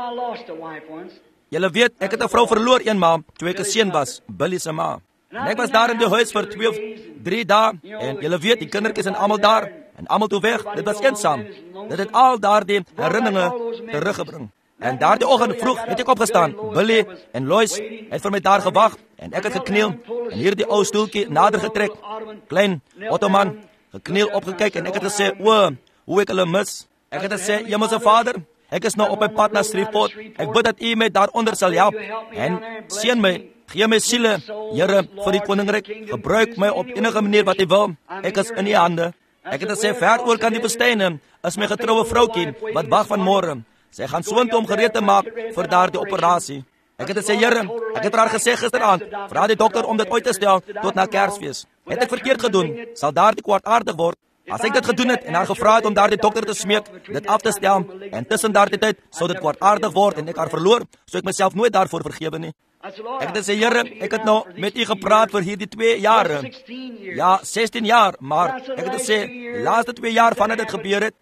Julle weet, ek het 'n vrou verloor eenmaal, toe ek 'n seun was, Billy se ma. En ek was daar in die huis vir 2 of 3 dae, en julle weet, die kindertjies en almal daar, en almal toe weg. Dit was eensaam. Dit het al daardie herinneringe teruggebring. En daardie oggend vroeg het ek opgestaan. Billy en Lois het vir my daar gewag en ek het gekniel en hierdie ou stoeltjie nader getrek. Klein Ottoman, gekniel opgekyk en ek het gesê, "O, hoe ek hulle mis." Ek het gesê, "Hemelse Vader, ek is nou op my pad na Shreveport. Ek bid dat U my daaronder sal help en seën my, gee my siele, Here, vir die koninkryk. Gebruik my op enige manier wat U wil. Ek is in U hande." Ek het gesê, "Ver oor kan die woestyne is my getroue vroutjie wat wag van môre. Sy gaan soontoe om gereed te maak vir daardie operasie." Ek het gesê, "Here, ek het vir haar gesê gisteraand, vra die dokter om dit uit te stel tot na Kersfees. Het ek verkeerd gedoen, sal daardie kwaadaardig word. As ek dit gedoen het en haar gevra het om daardie dokter te smeek, dit af te stel, en tussen daardie tyd sou dit kwaadaardig word en ek haar verloor, sou ek myself nooit daarvoor vergewe nie." Ek het gesê, "Here, ek het nou met U gepraat vir hierdie 2 jare. Ja, 16 jaar, maar ek het gesê, die laaste 2 jaar vandat dit gebeur het,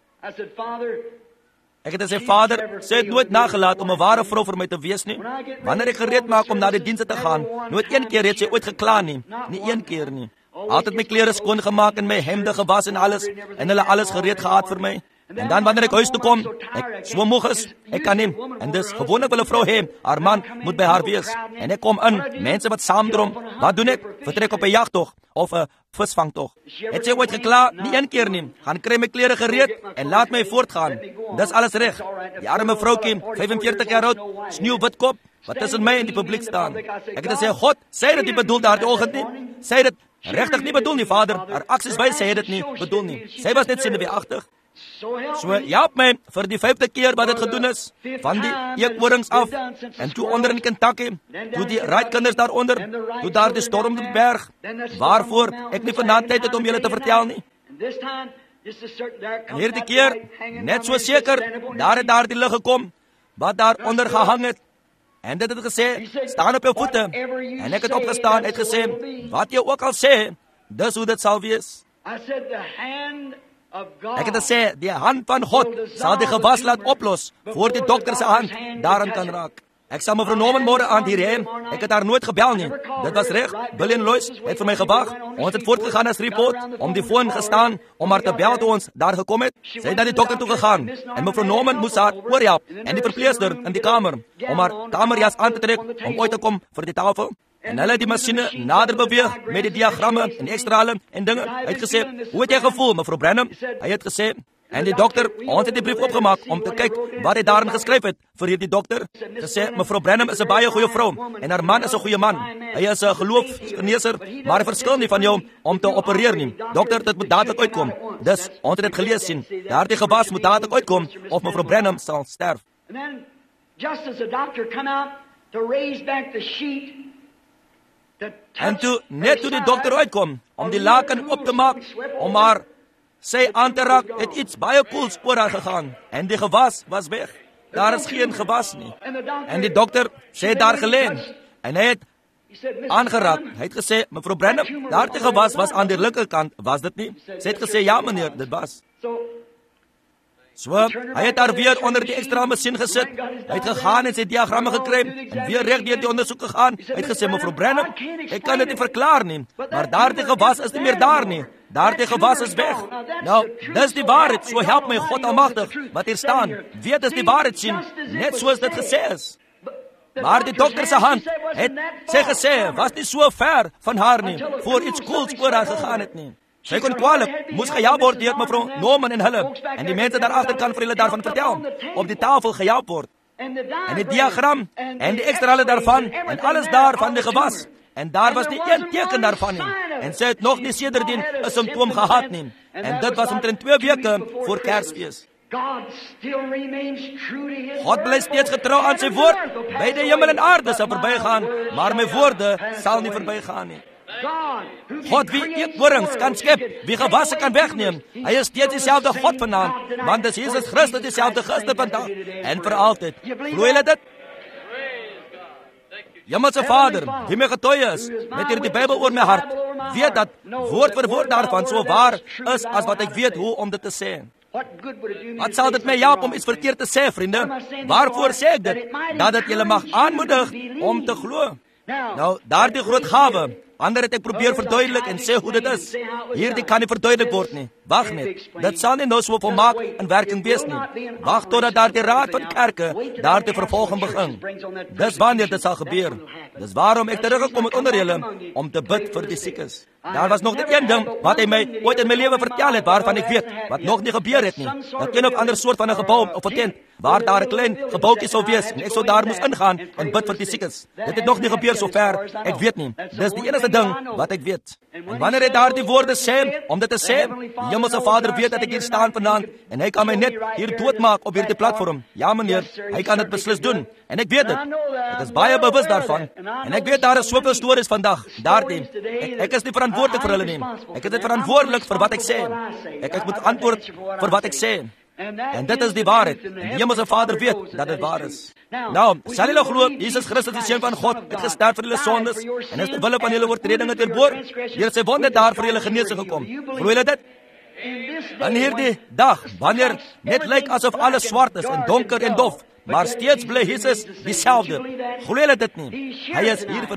ek het gesê, Vader, sy het nooit nagelaat om 'n ware vrou vir my te wees nie. Wanneer ek gereed maak om na die dienste te gaan, nooit een keer het sy ooit gekla nie, nie een keer nie. Altyd my klere skoon gemaak en my hemde gewas en alles, en hulle alles gereed gehad vir my. En dan wanneer ek huis toe kom, ek so moeg is, ek kan nie. En dis gewoonlik wil 'n vrou hê, haar man moet by haar wees. En ek kom in, mense wat saamdrom, wat doen ek? Vertrek op 'n jagtog of 'n visvangtog. Het sy ooit gekla? Nie een keer nie. Gaan kry my klere gereed en laat my voortgaan. Dis alles reg. Die arme vroutjie, 45 jaar oud, sneeuwwit kop, wat tussen my en die publiek staan. Ek het gesê, God, sê dit nie bedoel daardie oggend nie. Sê dit regtig nie bedoel nie, Vader. Haar aksies wys sê dit nie bedoel nie. Sy was net senuweeagtig. So help my vir die 5de keer wat dit gedoen is, van die eekorings af, en toe onder in Kentucky, toe die raadkinders daaronder, toe daar die storm op die berg, waarvoor ek nie vanaand tyd het om julle te vertel nie. En hierdie keer, net so seker, daar die lig gekom, wat daaronder gehang het, en dit het gesê, staan op jou voete, en ek het opgestaan, het gesê, wat jy ook al sê, dis hoe dit sal wees. Ek het gesê, die hand van God sal die gewas laat oplos, voor die dokter se hand daaraan kan raak. Ek sal mevrou Norman môre aand hier hê. Ek het haar nooit gebel nie. Dit was reg. Billy en Lois het vir my gewag. Ons het voortgegaan as report, om die foon gestaan, om haar te bel toe ons daar gekom het. Sy het na die dokter toe gegaan, en mevrou Norman moes haar oorhelp, en die verpleegster in die kamer, om haar kamerjas aan te trek, om ooit te kom vir die tafel. En hulle het die masjiene nader beweeg, met die diagramme en ekstrale en dinge. Hy het gesê, hoe het jy gevoel, mevrou Branham? Hy het gesê, en die dokter, ons het die brief opgemaak, om te kyk wat hy daarin geskryf het, vir hierdie dokter. Gesê, mevrou Branham is 'n baie goeie vrou, en haar man is 'n goeie man. Hy is 'n geloofsgeneeser, maar hy verskil nie van jou, om te opereer nie. Dokter, dit moet dadelik uitkom. Dus, ons het dit gelees sien. Daardie gewas moet dadelik uitkom, of mevrou Branham sal sterf. And then, just as the doctor come out to raise back the sheet, en toe, net toe die dokter uitkom, om die laken op te maak, om haar sy aan te raak, het iets baie koels oor haar gegaan, en die gewas was weg. Daar is geen gewas nie. En die dokter sê daar geleen, en hy het aangeraak. Hy het gesê, mevrou Branham, daardie gewas was aan die linkerkant, was dit nie? Sy het gesê, ja meneer, dit was. So, hy het daar weer onder die ekstra masjien gesit. Hy het gegaan en sy diagramme gekry, en weer reg deur die ondersoek gegaan. Hy het gesê, mevrou Branham, ek kan dit nie verklaar nie, maar daardie gewas is nie meer daar nie. Daardie gewas is weg. Nou, dis die waarheid, so help my God almagtig, wat hier staan. Weet as die waarheid sien, net soos dit gesê is. Maar die dokter se hand het sy gesê, was nie so ver van haar nie, voor iets koels oor haar gegaan het nie. Sy kon kwalijk, moes gehelp word deur mevrou Norman en hulle, en die mense daarachter kan vir hulle daarvan vertel, op die tafel gehelp word. En die diagram, en die ekstrale daarvan, en alles daar van die gewas, en daar was nie een teken daarvan nie, en sy het nog nie sedertdien 'n simptoom gehad nie, en dit was omtrent 2 weke voor Kersfees. God bly steeds getrou aan sy woord, beide hemel en aarde sal verbygaan, maar my woorde sal nie verbygaan nie. God wie eekorings kan skep, wie gewasse kan wegneem, hy is steeds dieselfde God vanaand, want dis Jesus Christus dieselfde gister, vandag en vir altyd. Glo julle dit? Hemelse Vader, wie my getuie is, met hierdie Bybel oor my hart, weet dat woord vir woord daarvan so waar is, as wat ek weet hoe om dit te sê. Wat sal dit my help om iets verkeerd te sê, vriende? Waarvoor sê ek dit? Dat dit julle mag aanmoedig om te glo. Nou, daardie groot gawe, ander het ek probeer verduidelik en sê hoe dit is. Hierdie kan nie verduidelik word nie. Wag net, dit sal nie nou so volmaak in werking wees nie. Wag totdat daar die raad van kerke daar die vervolging begin. Dis wanneer dit sal gebeur. Dis waarom ek teruggekom het onder julle, om te bid vir die siekes. Daar was nog net een ding wat hy my ooit in my lewe vertel het, waarvan ek weet, wat nog nie gebeur het nie. Dat een of ander soort van 'n gebou of 'n tent, waar daar 'n klein gebouetjie sou wees, en ek sou daar moes ingaan en bid vir die siekes. Dit het nog nie gebeur sover, ek weet nie. Dis die enigste ding wat ek weet. En wanneer hy daar die woorde sê, om dit te sê, die Hemelse Vader weet dat ek hier staan vanaand, en hy kan my net hier doodmaak op hierdie platform. Ja meneer, hy kan dit beslis doen, en ek weet dit. Ek is baie bewus daarvan, en ek weet daar is soveel stories vandag, daardie. Ek is nie verantwoordelik vir hulle nie. Ek is net verantwoordelik vir wat ek sê. Ek moet antwoord vir wat ek sê. En dit is die waarheid. En die Hemelse Vader weet dat dit waar is. Nou, sal julle glo, Jesus Christus, die Seun van God, het gesterf vir julle sondes, en is ter wille van julle oortredinge deurboor, deur sy wonde daar vir julle genesing gekom. Glo julle dit? In hierdie dag, wanneer net lyk asof alles swart is en donker en dof, maar steeds bly Jesus dieselfde. Glo julle dit nie? Hy is hier vanaand.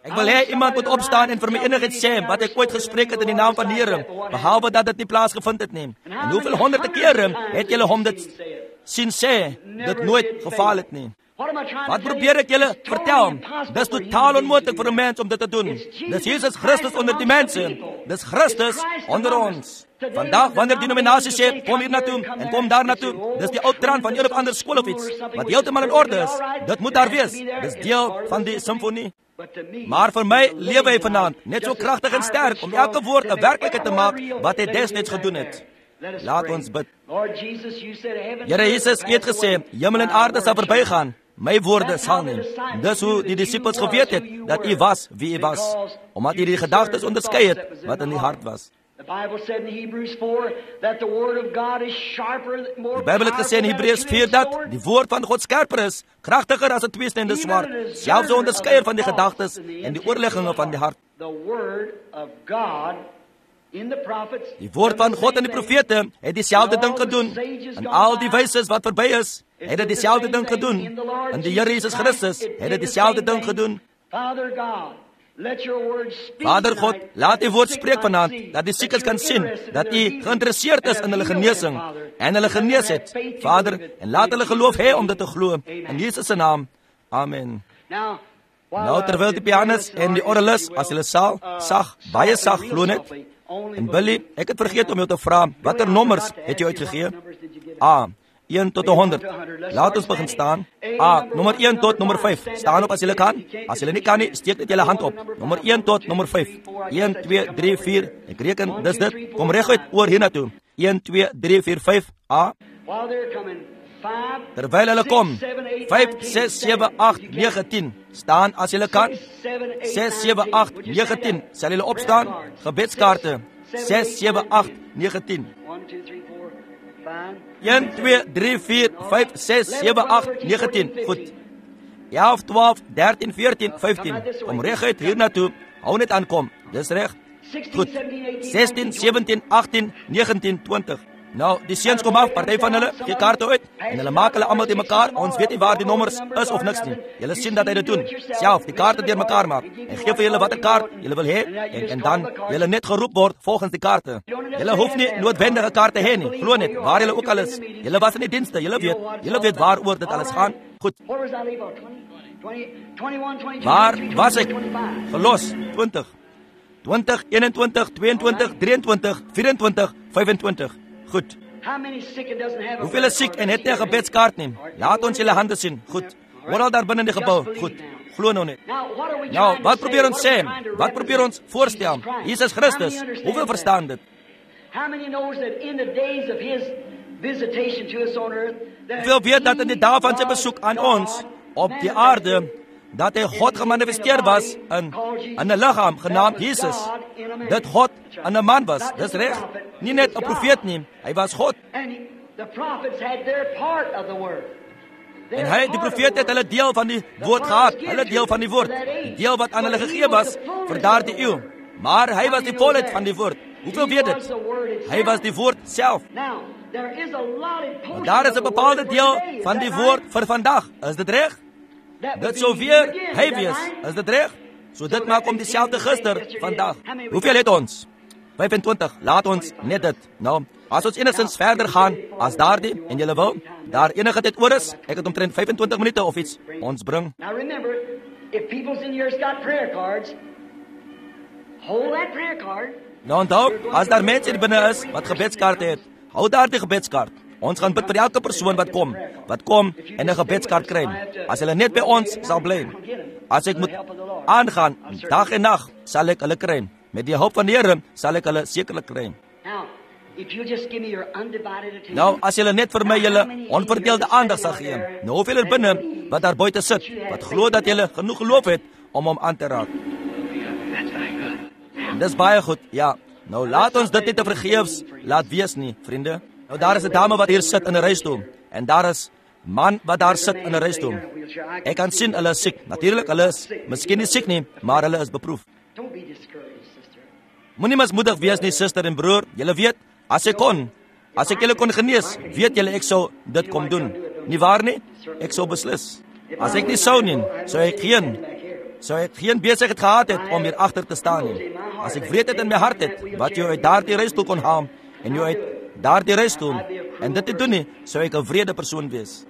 Ek wil hê iemand moet opstaan en vir my enigiets sê wat ek ooit gespreek het in die naam van die Here, behalwe dat dit nie plaasgevind het nie. En hoeveel honderde kere het julle hom dit sien sê, dit nooit geval het nie. Wat probeer ek julle vertel? Dis totaal onmoontlik vir 'n mens om dit te doen. Dis Jesus Christus onder die mense. Dis Christus onder ons. Vandag, wanneer denominasie sê, kom hier naartoe en kom daar naartoe, dis die ou trant van een of ander skool of iets, wat heeltemal in orde is. Dit moet daar wees. Dis deel van die simfonie. Maar vir my lewe hy vanaand, net so kragtig en sterk, om elke woord 'n werklikheid te maak, wat hy destyds gedoen het. Laat ons bid. Here Jesus, U het gesê, hemel en aarde sal verbygaan, my woorde sal nie. Dis hoe die disippels geweet het, dat U was wie U was, omdat U die gedagtes onderskei het, wat in die hart was. Die Bybel het gesê in Hebreërs 4 dat die woord van God skerper is, kragtiger as 'n tweesnede swaard, selfs 'n onderskeier van die gedagtes en die oorlegginge van die hart. Die woord van God en die profete het dieselfde ding gedoen. En al die wyses wat verby is, het dit dieselfde ding gedoen. En die Here Jesus Christus het dit dieselfde ding gedoen. Vader God, laat U woord spreek vanaand, dat die siekes kan sien, dat U geïnteresseerd is in hulle genesing, en hulle genees het, Vader, en laat hulle geloof hê om dit te glo, in Jesus se naam, amen. Nou, terwyl die pianis en die orgelis, as hulle sal, baie sag glo net, en Billy, ek het vergeet om jou te vra, watter nommers het jy uitgegee? 1 tot 100. Laat ons begin staan. Nommer 1 tot nommer 5. Staan op as julle kan. As julle nie kan nie, steek net julle hand op. Nommer 1 tot nommer 5. 1, 2, 3, 4. Ek reken, dis dit. Kom reguit oor hiernatoe. 1, 2, 3, 4, 5. Terwyl hulle kom. 5, 6, 7, 8, 9, 10. Staan as julle kan. 6, 7, 8, 9, 10. Sal julle opstaan? Gebedskaarte. 6, 7, 8, 9, 10. 1, 2, 3, 4, 5, 6, 7, 8, 9, 10. Goed. 11, 12, 13, 14, 15. Kom reguit hiernatoe. Hou net aankom. Dis reg. Goed. 16, 17, 18, 19, 20. Nou, die seuns kom af, party van hulle gee kaarte uit en hulle maak hulle almal te mekaar. Ons weet nie waar die nommers is of niks nie. Julle sien dat hy dit doen. Self die kaarte deur mekaar maak en gee vir julle watter kaart julle wil hê en dan julle net geroep word volgens die kaarte. Julle hoef nie noodwendige kaarte hê nie. Glo net waar julle ook al is. Julle was in die dienste, julle weet waaroor dit alles gaan. Goed. Waar was ek? Gelos 20. 20, 21, 22, 23, 24, 25. Goed. Hoeveel is siek en het nie 'n gebedskaart nie? Laat ons julle hande sien. Goed. Oral daar binne in die gebou. Goed. Glo nou net. Nou, wat probeer ons sê? Wat probeer ons voorstel? Jesus Christus. Hoeveel verstaan dit? Hoeveel weet dat in die dae van sy besoek aan ons op die aarde, dat hy God gemanifesteer was in 'n liggaam genaamd Jesus. Dat God 'n man was, dis reg. Nie net 'n profeet nie, hy was God. En hy, die profeet het hulle deel van die woord gehad, hulle deel van die woord, die deel wat aan hulle gegee was vir daardie eeu. Maar hy was die volheid van die woord. Hoeveel weet dit? Hy was die woord self. Maar daar is 'n bepaalde deel van die woord vir vandag, is dit reg? Dit sou weer hy wees, is dit reg? So dit maak om dieselfde gister, vandag. Hoeveel het ons? 25, laat ons net dit. Nou, as ons enigstens verder gaan as daardie, en julle wil, daar enige tyd oor is, ek het omtrent 25 minute of iets, ons bring. Now remember, if people's in here's got prayer cards, hold that prayer card. Nou onthou, as daar mense hier binne is, wat gebedskaarte het, hou daar die gebedskaart. Ons gaan bid vir elke persoon wat kom en 'n gebedskaart kry. As hulle net by ons sal bly. As ek moet aangaan, dag en nag, sal ek hulle kry. Met die hulp van die Here sal ek hulle sekerlik kry. Nou, as julle net vir my julle onverdeelde aandag sal gee. Nou, hoeveel er binne wat daar buite sit, wat glo dat julle genoeg geloof het om hom aan te raak. Dis baie goed, ja. Nou, laat ons dit nie te vergeefs laat wees nie, vriende. Nou, daar is 'n dame wat hier sit in 'n reistool. En daar is 'n man wat daar sit in 'n reistool. Ek kan sien hulle is siek. Natuurlik, hulle is miskien nie siek nie, maar hulle is beproef. Moenie mismoedig wees nie, suster en broer. Julle weet, as ek julle kon genees, weet julle ek sou dit kom doen. Nie waar nie? Ek sou beslis. As ek nie sou nie, sou ek geen sou ek geen besigheid gehad het om hier agter te staan nie. As ek wreedheid in my hart het, wat jou uit daardie rolstoel kon haal, en jou uit daardie rolstoel, en dit te doen nie, sou ek 'n wrede persoon wees.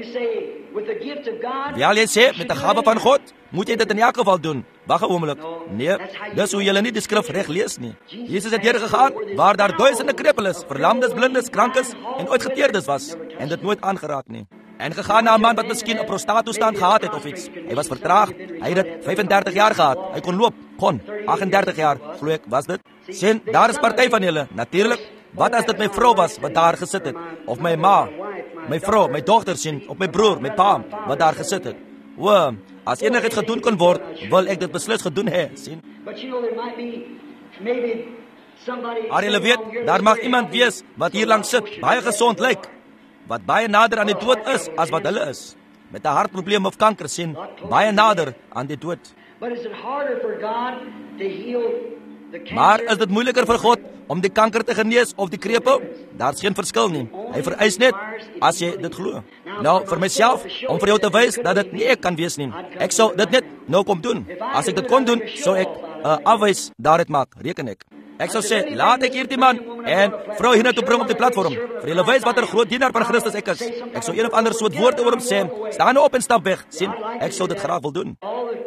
Ja, jy sê, met 'n gawe van God, moet jy dit in elk geval doen. Wag 'n oomblik. Nee, dis hoe julle nie die skrif reg lees nie. Jesus het hier gegaan, waar daar duisende krepeles, verlamdes, blindes, krankes en uitgeteerdes was, en dit nooit aangeraak nie. En gegaan na 'n man wat miskien 'n prostaattoestand gehad het of iets. Hy was vertraag. Hy het dit 35 jaar gehad. Hy kon loop. Kon 38 jaar, glo ek, was dit. Sien, daar is party van julle. Natuurlik, wat as dit my vrou was wat daar gesit het, of my ma, my vrou, my dogter sien, of my broer, my pa wat daar gesit het. O, as enigiets gedoen kon word, wil ek dit beslis gedoen hê, sien. Maar julle weet, daar mag iemand wees wat hier langs sit, baie gesond lyk, wat baie nader aan die dood is as wat hulle is. Met 'n hartprobleem of kanker sien, baie nader aan die dood. Maar is dit moeiliker vir God om die kanker te genees of die krepeel? Daar's geen verskil nie. Hy vereis net as jy dit glo. Nou, vir myself, om vir jou te wys dat dit nie ek kan wees nie. Ek sou dit net nou kom doen. As ek dit kon doen, sou ek afwys daaruit maak, reken ek. Ek sou sê, laat ek hierdie man en vrou hiernatoe bring op die platform. Vir julle wys wat 'n groot dienaar van Christus ek is. Ek sou een of ander soort woorde oor hom sê. Staan nou op en stap weg. Sien, ek sou dit graag wil doen.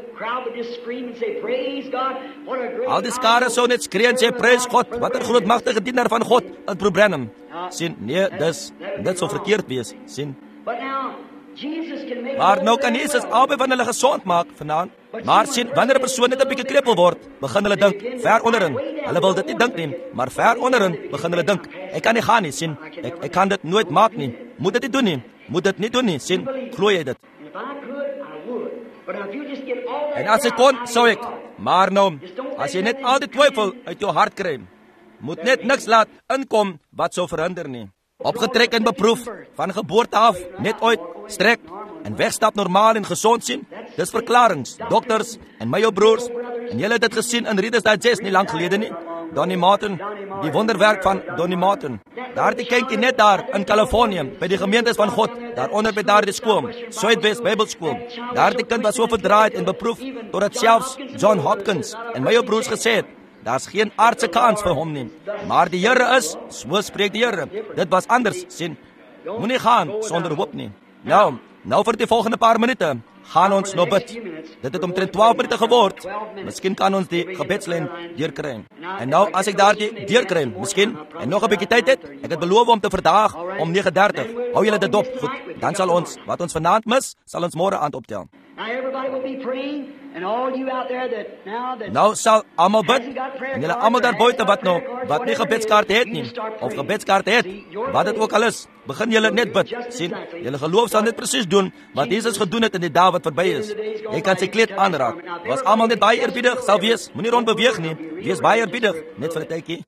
Al die skare sou net skree en sê, prys God, wat 'n groot magtige dienaar van God, het Broer Branham. Sien, nee, dit sou verkeerd wees, sien. Maar nou kan Jesus albei van hulle gesond maak vanaand. Maar sien, wanneer 'n persoon net 'n bietjie krepeel word, begin hulle dink, ver onderin. Hulle wil dit nie dink nie, maar ver onderin begin hulle dink, ek kan nie gaan nie, sien. Ek kan dit nooit maak nie. Moet dit nie doen nie. Moet dit nie doen nie, sien. Glo jy dit? En as ek kon, sou ek. Maar nou, as jy net al die twyfel uit jou hart kry, moet net niks laat inkom wat sou verhinder nie. Opgetrek en beproef, van geboorte af, net uit, strek, en wegstap normaal en gezond sien. Dis verklarings, dokters, en my jou broers, en julle het dit gesien in Reader's Digest nie lang gelede nie. Donnie Martin, die wonderwerk van Donnie Martin. Daar die kindjie net daar in Californië, by die gemeentes van God, daaronder by daardie skool, Southwest Bybelskool. Daar die kind was so verdraaid en beproef, totdat selfs John Hopkins en my jou broers gesê het, daar's geen aardse kans vir hom nie. Maar die Here is, so spreek die Here. Dit was anders, sien. Moenie gaan sonder hoop nie. Nou vir die volgende paar minute gaan ons nou bid. Dit het omtrent 12 minute geword. Miskien kan ons die gebedslyn deurkry. En nou as ek daardie deurkry, miskien en nog 'n bietjie tyd het, ek het beloof om te verdaag om 9:30. Hou julle dit dop. Goed, dan sal ons wat ons vanaand mis, sal ons môre aand optel. Nou sal almal bid, en julle almal daar buite wat nie gebedskaarte het nie, of gebedskaarte het, wat dit ook al is, begin julle net bid, sien, julle geloof sal net presies doen, wat Jesus gedoen het in die dae wat verby is. Jy kan sy kleed aanraak, was almal net baie eerbiedig sal wees, moenie rond beweeg nie, wees baie eerbiedig, net vir 'n tydjie.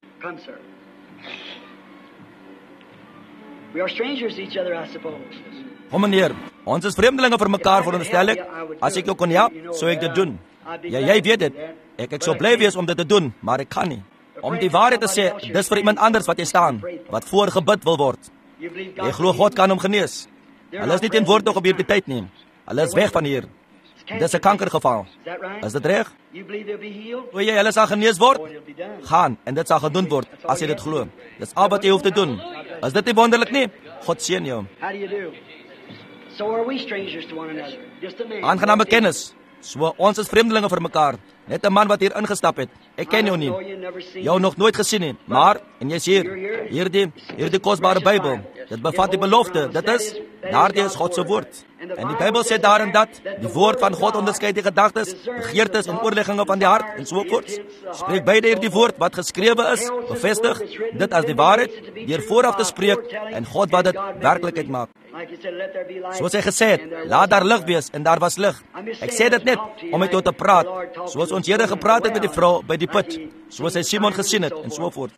We are strangers to each other, I suppose. Meneer, ons is vreemdelinge vir mekaar, veronderstel ek. As ek jou kon help, sou ek dit doen. Ja, jy weet dit. Ek sou bly wees om dit te doen, maar ek kan nie. Om die waarheid te sê, dis vir iemand anders wat jy staan, wat voor gebid wil word. Jy glo God kan hom genees. Hulle is nie teenwoordig op hierdie tyd nie. Hulle is weg van hier. Dis 'n kankergeval. Is dit reg? Glo jy hulle sal genees word? Gaan, en dit sal gedoen word, as jy dit glo. Dis al wat jy hoef te doen. Is dit nie wonderlik nie? God seën jou. Aangename kennis. So, ons is vreemdelinge vir mekaar. Net 'n man wat hier ingestap het. Ek ken jou nie. Jou nog nooit gesien nie. Maar, en jy's hier. Hierdie kosbare Bybel. Dit bevat die belofte. Dit is, daardie is God se woord. En die Bybel sê daarin dat die woord van God onderskei die gedagtes, begeertes en oorlegginge van die hart en so voort. Spreek beide hierdie woord wat geskrewe is, bevestig dit as die waarheid, deur vooraf te spreek en God wat dit werklikheid maak. Soos hy gesê het, laat daar lig wees en daar was lig. Ek sê dit net om met jou te praat, soos ons Here gepraat het met die vrou by die put, soos hy Simon gesien het en so voort.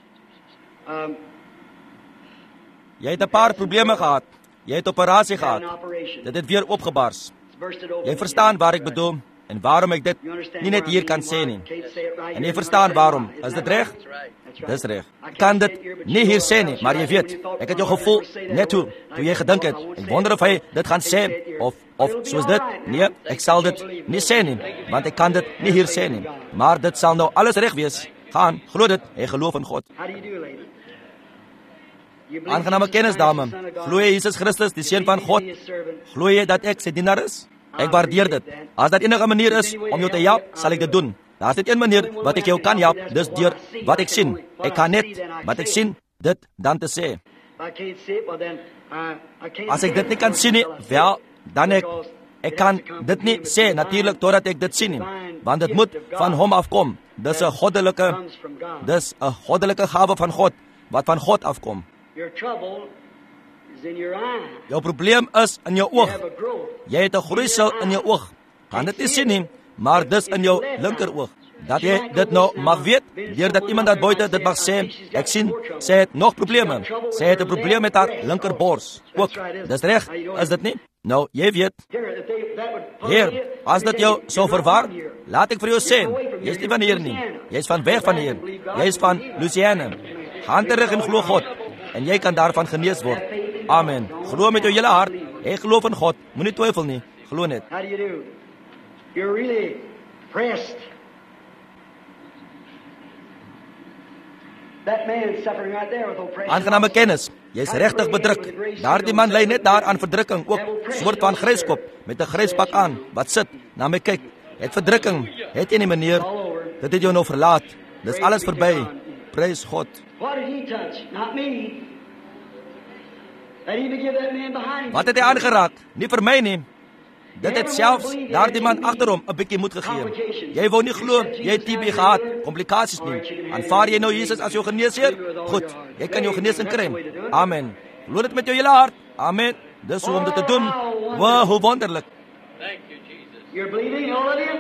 Jy het 'n paar probleme gehad. Jy het operasie gehad. Dit het weer opgebars. Jy verstaan waar ek bedoel. en waarom ek dit nie net hier kan sê nie. En jy verstaan waarom. Is dit reg? Dis reg. Ek kan dit nie hier sê nie, maar jy weet, ek het jou gevoel net toe jy gedink het. Ek wonder of hy dit gaan sê of soos dit. Nee, ek sal dit nie sê nie, want ek kan dit nie hier sê nie. Maar dit sal nou alles reg wees. Gaan, glo dit, en geloof in God. Aangename kennis, dame. Glo jy Jesus Christus, die Seun van God? Glo jy dat ek sy dienaar is? Ek waardeer dit. As daar enige manier is om jou te help, sal ek dit doen. Daar is net een manier wat ek jou kan help, dis deur wat ek sien. Ek kan net wat ek sien, dit dan te sê. As ek dit nie kan sien nie, wel, dan ek kan dit nie sê natuurlik totdat ek dit sien nie, want dit moet van hom afkom. Dis 'n goddelike gawe van God, wat van God afkom. Jou probleem is in jou oog. Jy het 'n groeisel in jou oog. Kan dit nie sien nie, maar dis in jou linker oog. Dat jy dit nou mag weet, deurdat iemand daar buite dit mag sê, ek sien, sy het nog probleme. Sy het 'n probleem met haar linkerbors. Ook, dis reg, is dit nie? Nou, jy weet. Heer, as dit jou sou verwar, laat ek vir jou sê, jy is nie van hier nie. Jy is van weg van hier. Jy is van Louisiana. Gaan terug en glo God, en jy kan daarvan genees word. Amen. Glo met jou hele hart. Ek geloof in God. Moenie twyfel nie. Glo net. How do you do? You're really pressed. That man suffering right there with oppression. Aangename kennis. Jy's regtig bedruk. Daardie man ly net daar aan verdrukking, ook soort van gryskop met 'n gryspak aan wat sit na my kyk. Het verdrukking. Het jy nie, meneer? Dit het jou nou verlaat. Dis alles verby. Prys God. What did he touch? Not me. That he would give that man behind him. Wat het hy aangeraak? Nie vir my nie. Dit het selfs daardie man agter hom 'n bietjie moed gegee. Jy wou nie glo jy het TB gehad, komplikasies nie. Aanvaar jy nou Jesus as jou geneesheer? Goed, jy kan jou genesing kry. Amen. Glo dit met jou hele hart. Amen. Dis hoe om dit te doen. Wow, hoe wonderlik. Thank you, Jesus. You're bleeding, all of you?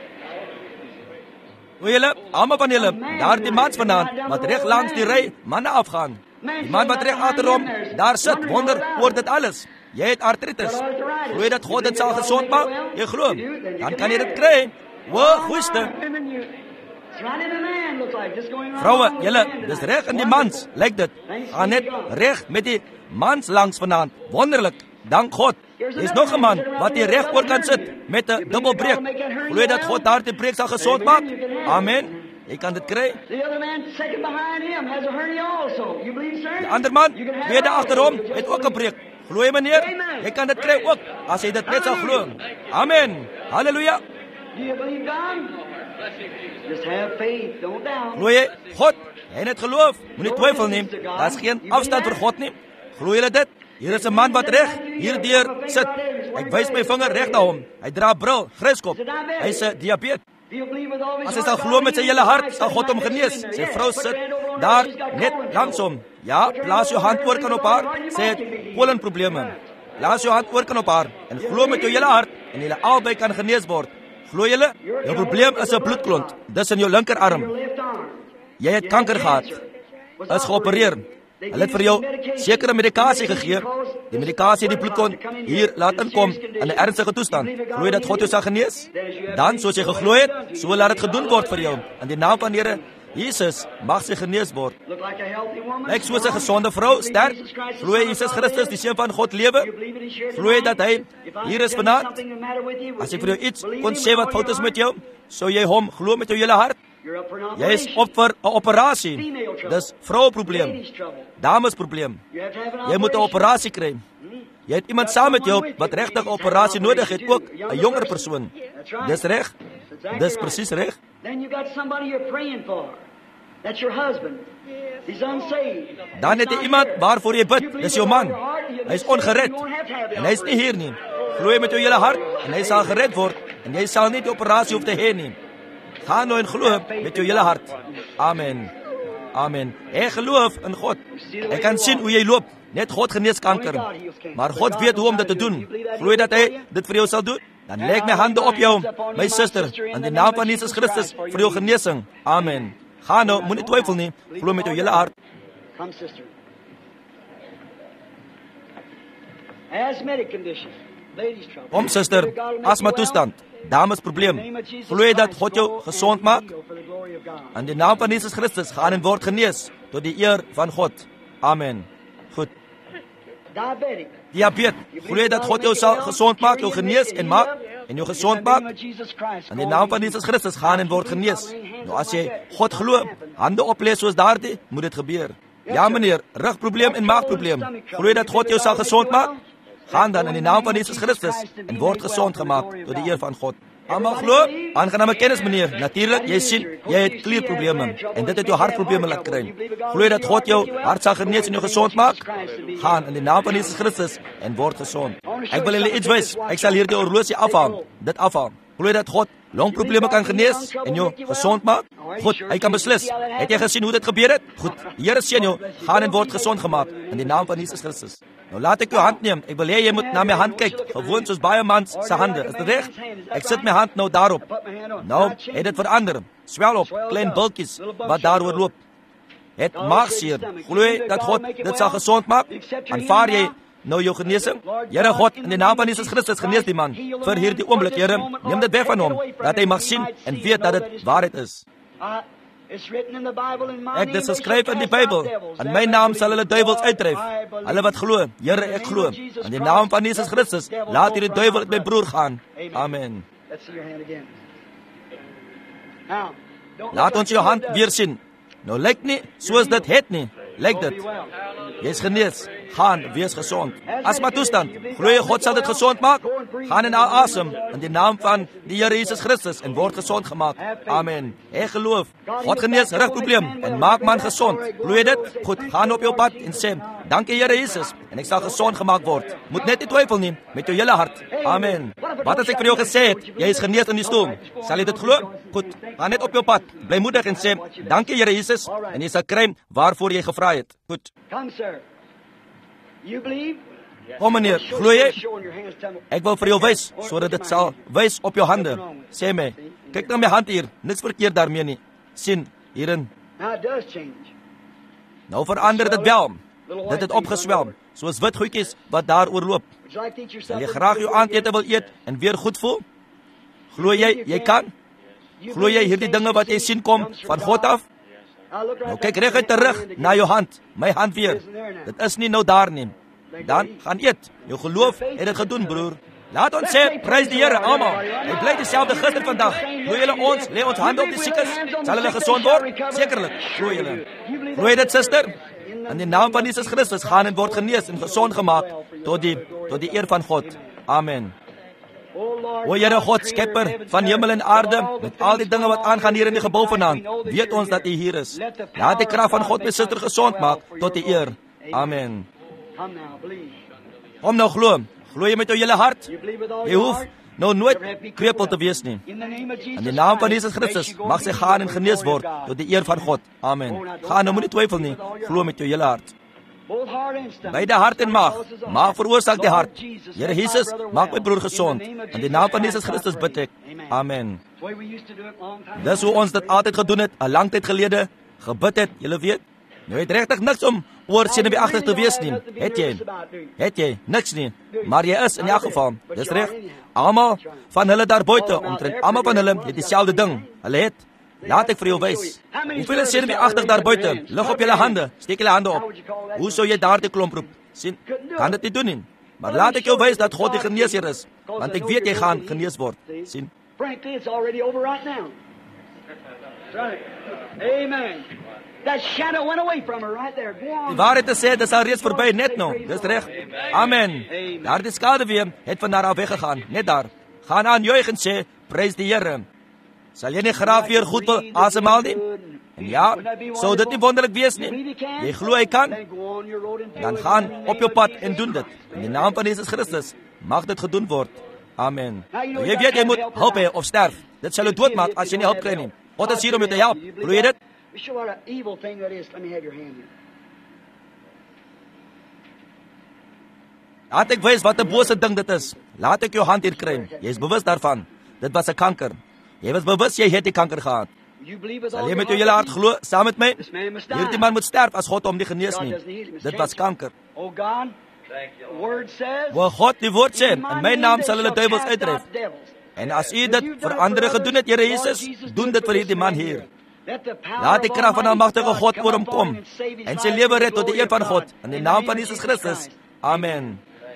Hoe julle, almal van julle, daardie mans vanaand wat reg langs die ry manne afgaan. Die man wat reg agter hom daar sit, wonder oor dit alles. Jy het artritis. Glo jy dat God dit sal gesond maak? Jy glo. Dan kan jy dit kry. Wow, goeie. Vroue, julle, dis reg in die mans, lyk dit. Gaan net reg met die mans langs vanaand. Wonderlik. Dank God. Dis nog 'n man wat hier reg oor kan sit met 'n dubbelbreek. Glo jy dat God daardie breek sal gesond maak? Amen. Jy kan dit kry. Die ander man, tweede agter hom, het ook 'n breek. Glo jy, meneer? Jy kan dit kry ook, as jy dit net sal glo. Amen. Halleluja. Glo jy? God, jy het geloof. Moenie twyfel nie. Daar is geen afstand vir God nie. Glo jy dit? Hier is 'n man wat reg hierdeur sit. Ek wys my vinger reg na hom. Hy dra bril, gryskop. Hy's 'n diabetes. As hy sal glo met sy hele hart, sal God hom genees. Sy vrou sit daar net langs hom. Ja, plaas jou hand oor kan op haar. Sy het kolenprobleme. Plaas jou hand oor kan op haar en glo met jou hele hart en julle albei kan genees word. Glo julle? Jou probleem is 'n bloedklont. Dis in jou linkerarm. Jy het kanker gehad. Is geopereer. Hulle het vir jou sekere medikasie gegee. Die medikasie het die bloedklont hier laat inkom in 'n ernstige toestand. Glo jy dat God jou sal genees? Dan, soos jy geglo het, so laat dit gedoen word vir jou. In die naam van Here Jesus mag sy genees word. Lyk soos 'n gesonde vrou, sterk. Glo jy Jesus Christus, die Seun van God, lewe? Glo jy dat hy hier is vanaand? As ek vir jou iets kon sê wat fout is met jou, sou jy hom glo met jou hele hart? Jy is op vir 'n operasie. Dis vroueprobleem. Damesprobleem. Jy moet 'n operasie kry. Jy het iemand saam met jou wat regtig 'n operasie nodig het, ook 'n jonger persoon. Dis reg. Dis presies reg. Dan het jy iemand waarvoor jy bid. Dis jou man. Hy is ongered. En hy is nie hier nie. Glo jy met jou hele hart en hy sal gered word en jy sal nie die operasie hoef te hê nie. Ga nou en glo met jou hele hart. Amen. Amen. Ek geloof in God. Ek kan sien hoe jy loop. Net God genees kanker. Maar God weet hoe om dit te doen. Glo jy dat hy dit vir jou sal doen? Dan lê ek my hande op jou, my suster, in die naam van Jesus Christus vir jou genesing. Amen. Ga nou, moenie twyfel nie. Glo met jou hele hart. Come, sister. Asthmatic condition. Ladies trouble. Kom, suster. Asma toestand. Dames probleem. Glo jy dat God jou gesond maak? In die naam van Jesus Christus gaan en word genees tot die eer van God. Amen. Goed. Diabetes. Glo jy dat God jou sal gesond maak, jou genees en maak en jou gesond maak? In die naam van Jesus Christus gaan en word genees. Nou as jy God glo, hande oplees soos daardie, moet dit gebeur. Ja meneer, rugprobleem en maagprobleem. Glo jy dat God jou sal gesond maak? Gaan dan in die naam van Jesus Christus en word gesond gemaak tot die eer van God. Almal glo? Aangename kennis meneer. Natuurlik, jy sien, jy het klierprobleme en dit het jou hartprobleme laat kry. Glo jy dat God jou hart sal genees en jou gesond maak? Gaan in die naam van Jesus Christus en word gesond. Ek wil julle iets wys. Ek sal hierdie horlosie afhaal. Dit afhaal. Glo jy dat God longprobleme kan genees en jou gesond maak? Goed, hy kan beslis. Het jy gesien hoe dit gebeur het? Goed, die Here seën jou. Gaan en word gesond gemaak in die naam van Jesus Christus. Nou laat ek jou hand neem. Ek wil hê jy moet na my hand kyk. Gewoon soos baie mans se hande. Is dit reg? Ek sit my hand nou daarop. Nou, het dit verander. Swel op, klein bultjies wat daaroor loop. Het maagseer. Glo jy dat God dit sal gesond maak? Aanvaar jy nou jou genesing? Here God, in die naam van Jesus Christus genees die man vir hierdie oomblik, Here. Neem dit weg van hom, dat hy mag sien en weet dat dit waarheid is. Ek dis geskryf in die Bybel. In my naam sal hulle duiwels uitdryf. Hulle wat glo, Here, ek glo. In die naam van Jesus Christus, laat hierdie duiwel uit my broer gaan. Amen. Laat ons jou hand weer sien. Nou lyk nie soos dit het nie. Lyk dit. Jy is genees. Gaan, wees gesond. Asma toestand. Glo jy God sal dit gesond maak? Gaan en haal asem in die naam van die Here Jesus Christus en word gesond gemaak. Amen. Ek geloof. God genees rugprobleem en maak man gesond. Glo jy dit? Goed, gaan op jou pad en sê, dankie Here Jesus en ek sal gesond gemaak word. Moet net nie twyfel nie met jou hele hart. Amen. Wat as ek vir jou gesê het, jy is genees in die stoel? Sal jy dit glo? Goed, gaan net op jou pad. Bly moedig en sê, dankie Here Jesus en jy sal kry waarvoor jy gevra het. Goed. Kom meneer, glo jy? Ek wil vir jou wys, sodat dit sal wys op jou hande. Sê my, kyk na my hand hier, niks verkeerd daarmee nie. Sien, hierin. Nou verander dit wel. Dit het opgeswel, soos wit goedjies wat daar oorloop. Sal jy graag jou aandete wil eet en weer goed voel? Glo jy, jy kan? Glo jy hierdie dinge wat jy sien kom van God af? Nou kyk reguit terug na jou hand, my hand weer. Dit is nie nou daar nie. Dan gaan eet. Jou geloof het dit gedoen, broer. Laat ons sê, prys die Here almal. Hy bly dieselfde gister vandag. Glo julle ons, lê ons hande op die siekes, sal hulle gesond word? Sekerlik. Glo julle. Glo jy dit, suster? In die naam van Jesus Christus gaan en word genees en gesond gemaak tot die eer van God. Amen. O Here God, skepper van hemel en aarde, met al die dinge wat aangaan hier in die gebou vanaand, weet ons dat U hier is. Laat die krag van God my suster gesond maak tot die eer. Amen. Kom nou glo. Glo jy met jou hele hart? Jy hoef nou nooit krepeel te wees nie. In die naam van Jesus Christus mag sy gaan en genees word tot die eer van God. Amen. Gaan nou, moenie twyfel nie. Glo met jou hele hart. Beide hart en maag veroorsaak die hart. Here Jesus, maak my broer gesond. In die naam van Jesus Christus bid ek. Amen. Dis hoe ons dit altyd gedoen het, 'n lang tyd gelede gebid het, julle weet. Nou het regtig niks om oor senuweeagtig te wees nie. Het jy? Niks nie. Maar jy is in elk geval. Dis reg. Almal van hulle daar buite, omtrent almal van hulle het dieselfde ding. Hulle het. Laat ek vir jou wys. Hoeveel is senuweeagtig daar buite? Lig op julle hande. Steek julle hande op. Hoe sou jy daardie klomp roep? Sien, kan dit nie doen nie. Maar laat ek jou wys dat God die geneesheer is, want ek weet jy gaan genees word. Sien. Frankly, it's already over right now. Right. Amen. That shadow went away from her right there. Go on. Die waarheid te sê, dis al reeds verby net nou. Dis reg. Amen. Daardie skade weer het van daar af weggegaan, net daar. Gaan aan juig en sê, prys die Here. Sal jy nie graag weer goed wil asemhaal nie? En ja, sou dit nie wonderlik wees nie? Jy glo hy kan? Dan gaan op jou pad en doen dit. In die naam van Jesus Christus mag dit gedoen word. Amen. En jy weet jy moet hulp hê of sterf. Dit sal jou doodmaak as jy nie hulp kry nie. God is hier om jou te help. Glo jy dit? Show what an evil thing that is. Let me have your hand here. Laat ek wys wat 'n bose ding dit is. Laat ek jou hand hier kry. Jy is bewus daarvan. Dit was 'n kanker. Jy was bewus jy het die kanker gehad. Sal jy met jou hele hart glo saam met my? Hierdie man moet sterf as God hom nie genees nie. Dit was kanker. O God, die woord sê, in my naam sal hulle duiwels uitdryf. En as u dit vir ander gedoen het, Here Jesus, doen dit vir hierdie man hier. Laat die krag van die almagtige God oor hom kom en sy lewe red tot die eer van God in die naam van Jesus Christus. Amen.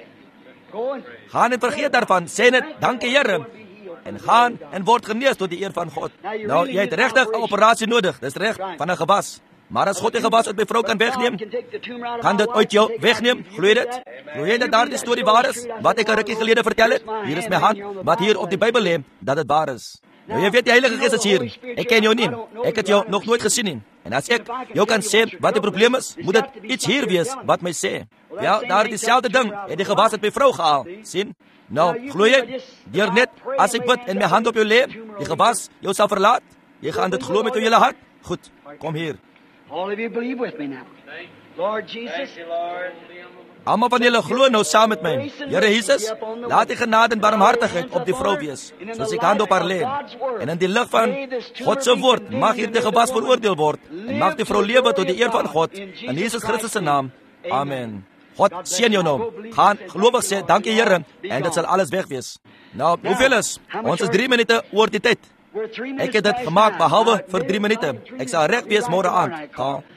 Gaan en vergeet daarvan, sê net dankie Here en gaan en word genees tot die eer van God. Nou, jy het regtig 'n operasie nodig, dis reg, van 'n gewas. Maar as God die gewas uit my vrou kan wegneem, kan dit uit jou wegneem, glo jy dit? Glo jy dat daardie storie waar is, wat ek 'n rukkie gelede vertel het? Hier is my hand, wat hier op die Bybel lê, dat dit waar is. Nou, jy weet die Heilige Gees is hier. Ek ken jou nie. Ek het jou nog nooit gesien nie. En as ek jou kan sê wat die probleem is, moet dit iets hier wees wat my sê. Ja, daar dieselfde ding, het die gewas uit my vrou gehaal. Sien? Nou, glo jy? Deur net as ek bid en my hand op jou lê, die gewas jou sal verlaat. Jy gaan dit glo met jou hele hart. Goed, kom hier. All of you believe with me now. Lord Jesus. Almal van julle glo nou saam met my. Here Jesus, laat die genade en barmhartigheid op die vrou wees, soos ek hand op haar lê. En in die lig van God se woord mag hierdie gewas veroordeel word en mag die vrou lewe tot die eer van God in Jesus Christus se naam. Amen. God seën jou nou. Gaan gelowig sê dankie Here en dit sal alles weg wees. Nou, hoeveel is? Ons is 3 minute oor die tyd. Ek het dit gemaak behalwe vir 3 minute. Ek sal reg wees môre aand.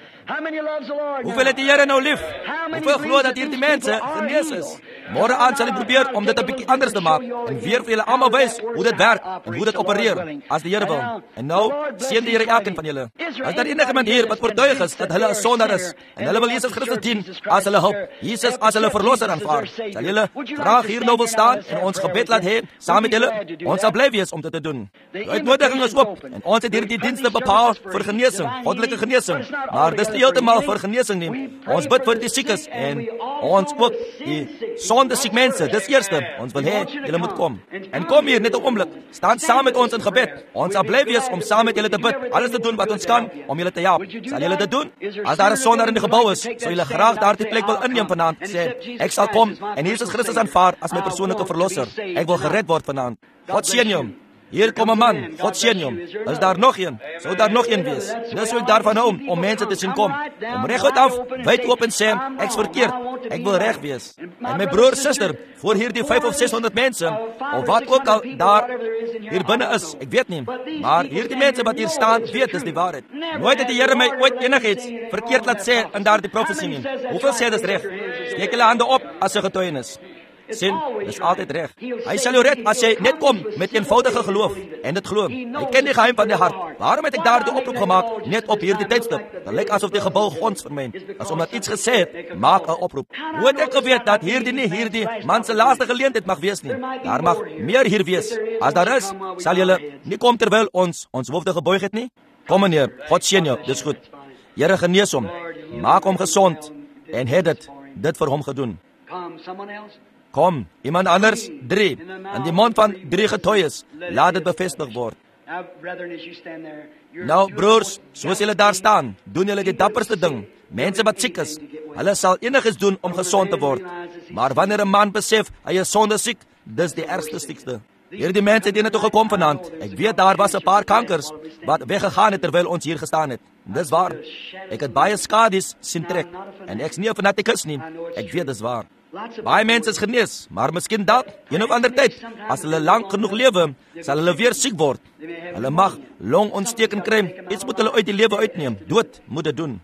Hoeveel het die Here nou lief? Hoeveel glo dat hierdie mense genees is? Môre aand sal ek probeer om dit 'n bietjie anders te maak en weer vir julle almal wys hoe dit werk en hoe dit opereer as die Here wil. En nou seën die Here elkeen van julle. As daar enige iemand hier wat oortuig is dat hulle 'n sondaar is en hulle wil Jesus Christus dien as hulle hulp, Jesus as hulle verlosser aanvaar, sal julle graag hier nou wil staan en ons gebed laat hê saam met julle. Ons sal bly wees om dit te doen. Die uitnodiging is oop en ons het hierdie dienste bepaal vir genesing, goddelike genesing. Maar dis nie heeltemal vir genesing nie. Ons bid vir die siekes en ons ook die sonde siek mense. Dis eerste. Ons wil hê julle moet kom. En kom hier net 'n oomblik. Staan saam met ons in gebed. Ons sal bly wees om saam met julle te bid. Alles te doen wat ons kan om julle te help. Sal julle dit doen? As daar 'n sondaar in die gebou is, sou julle graag daardie plek wil inneem vanaand. Sê, ek sal kom en Jesus Christus aanvaar as my persoonlike verlosser. Ek wil gered word vanaand. God seën jou. Hier kom 'n man. God seën hom. Is daar nog een? Sou daar nog een wees? Dis hoe ek daarvan hou om mense te sien kom. Om reguit af, wyd oop en sê, ek's verkeerd. Ek wil reg wees. En my broer, suster, voor hierdie 500 of 600 mense, of wat ook al daar hier binne is, ek weet nie. Maar hierdie mense wat hier staan, weet dis die waarheid. Nooit het die Here my ooit enigiets verkeerd laat sê in daardie profesie nie. Hoeveel sê dis reg? Steek julle hande op as 'n getuienis. Sien, dis altyd reg. Hy sal jou red as jy net kom met eenvoudige geloof en dit glo. Hy ken die geheim van die hart. Waarom het ek daardie oproep gemaak net op hierdie tydstip? Dit lyk asof die gebou gons vir my. As omdat iets gesê het, maak 'n oproep. Hoe het ek geweet dat hierdie man se laaste geleentheid mag wees nie? Daar mag meer hier wees. As daar is, sal julle nie kom terwyl ons hoofde geboog het nie. Kom meneer, God seën jou. Dis goed. Here genees hom. Maak hom gesond en het dit vir hom gedoen. Kom, iemand anders, 3. In die mond van 3 getuies, laat dit bevestig word. Nou, broers, soos julle daar staan, doen julle die dapperste ding. Mense wat siek is, hulle sal enigiets doen om gesond te word. Maar wanneer 'n man besef hy is sonde siek, dis die ergste siekte. Hierdie mense het hier toe gekom vanaand. Ek weet daar was 'n paar kankers wat weggegaan het terwyl ons hier gestaan het. Dis waar. Ek het baie skades sien trek en ek's nie 'n fanatikus nie. Ek weet dis waar. Baie mense is genees, maar miskien dalk een of ander tyd, as hulle lank genoeg lewe, sal hulle weer siek word. Hulle mag longontsteking kry. Iets moet hulle uit die lewe uitneem. Dood moet dit doen.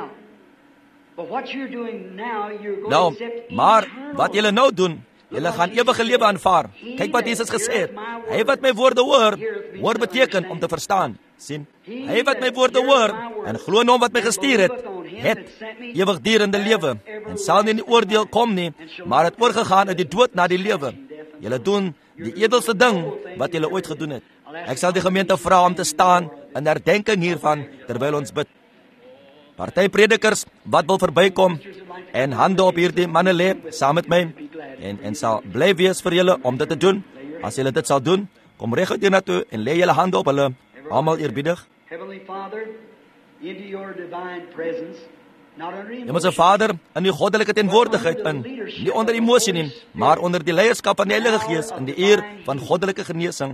Nou, maar wat julle nou doen, julle gaan ewige lewe aanvaar. Kyk wat Jesus gesê het. Hy wat my woorde hoor beteken om te verstaan. Sien? Hy wat my woorde hoor en glo in hom wat my gestuur het ewigdurende lewe en sal nie in die oordeel kom nie, maar het oorgegaan uit die dood na die lewe. Julle doen die edelste ding wat julle ooit gedoen het. Ek sal die gemeente vra om te staan in herdenking hiervan terwyl ons bid. Party predikers wat wil verbykom en hande op hierdie manne lê saam met my en sal bly wees vir julle om dit te doen. As julle dit sal doen, kom reguit hiernatoe en lê julle hande op hulle, almal eerbiedig. Hemelse Vader, in die goddelike teenwoordigheid in, nie onder emosie nie, maar onder die leierskap van die Heilige Gees in die eer van goddelike genesing.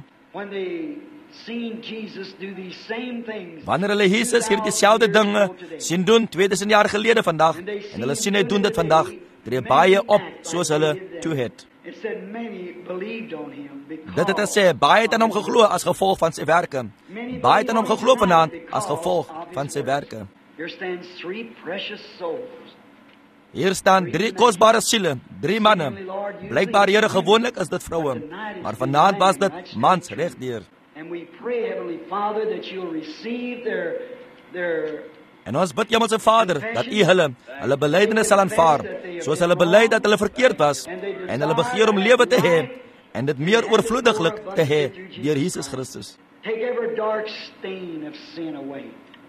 Wanneer hulle Jesus hier dieselfde dinge sien doen 2000 jaar gelede vandag, en hulle sien hy doen dit vandag, tree baie op soos hulle toe het. It said many believed on him Dit het gesê, baie het aan hom geglo as gevolg van sy werke. Baie het aan hom geglo vanaand as gevolg van sy werke. Here stands 3 precious souls. Hier staan 3 kosbare siele, 3 manne. Blykbaar, Here, gewoonlik is dit vroue, maar vanaand was dit mans regdeur. And we pray, Heavenly Father, that you'll receive their En ons bid, Hemelse Vader, dat U hulle belydenis sal aanvaar, soos hulle bely dat hulle verkeerd was, en hulle begeer om lewe te hê, en dit meer oorvloediglik te hê, deur Jesus Christus. take every dark stain of sin away.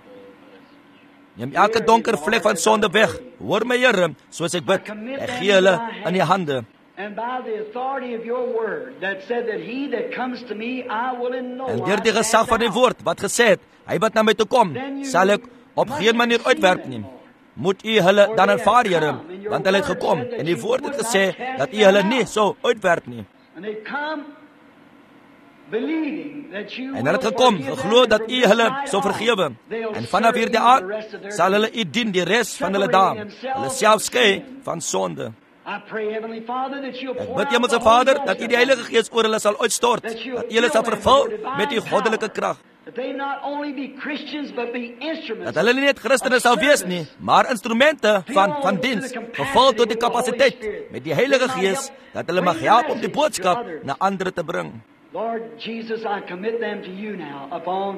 Neem elke donker vlek van sonde weg. Hoor my, Here, soos ek bid. Ek gee hulle in U hande. And by the authority of your word that said that he that comes to me, I will in no En wise deur die gesag van die woord wat gesê het, hy wat na my toe kom, sal ek op geen manier uitwerp nie. Moet U hulle dan aanvaar, Here, want hulle het gekom en die woord het gesê dat U hulle nie sou uitwerp nie. And they come believing that you En hulle het gekom, geglo dat U hulle sou vergewe. En vanaf hierdie aand sal hulle U dien die res van hulle dae. Hulle self skei van sonde. I pray, Heavenly Father, that you'll Ek pour bid, out Hemelse the Holy Vader, Ghost dat U die upon Heilige Gees oor hulle sal uitstort, dat U hulle sal vervul met U goddelike krag. that they not only be Christians, but be instruments. Dat hulle nie net Christene sal wees nie, maar instrumente van diens, gevul tot die kapasiteit met die Heilige Gees, dat hulle mag help om die boodskap na ander te bring. Lord Jesus, I commit them to you now upon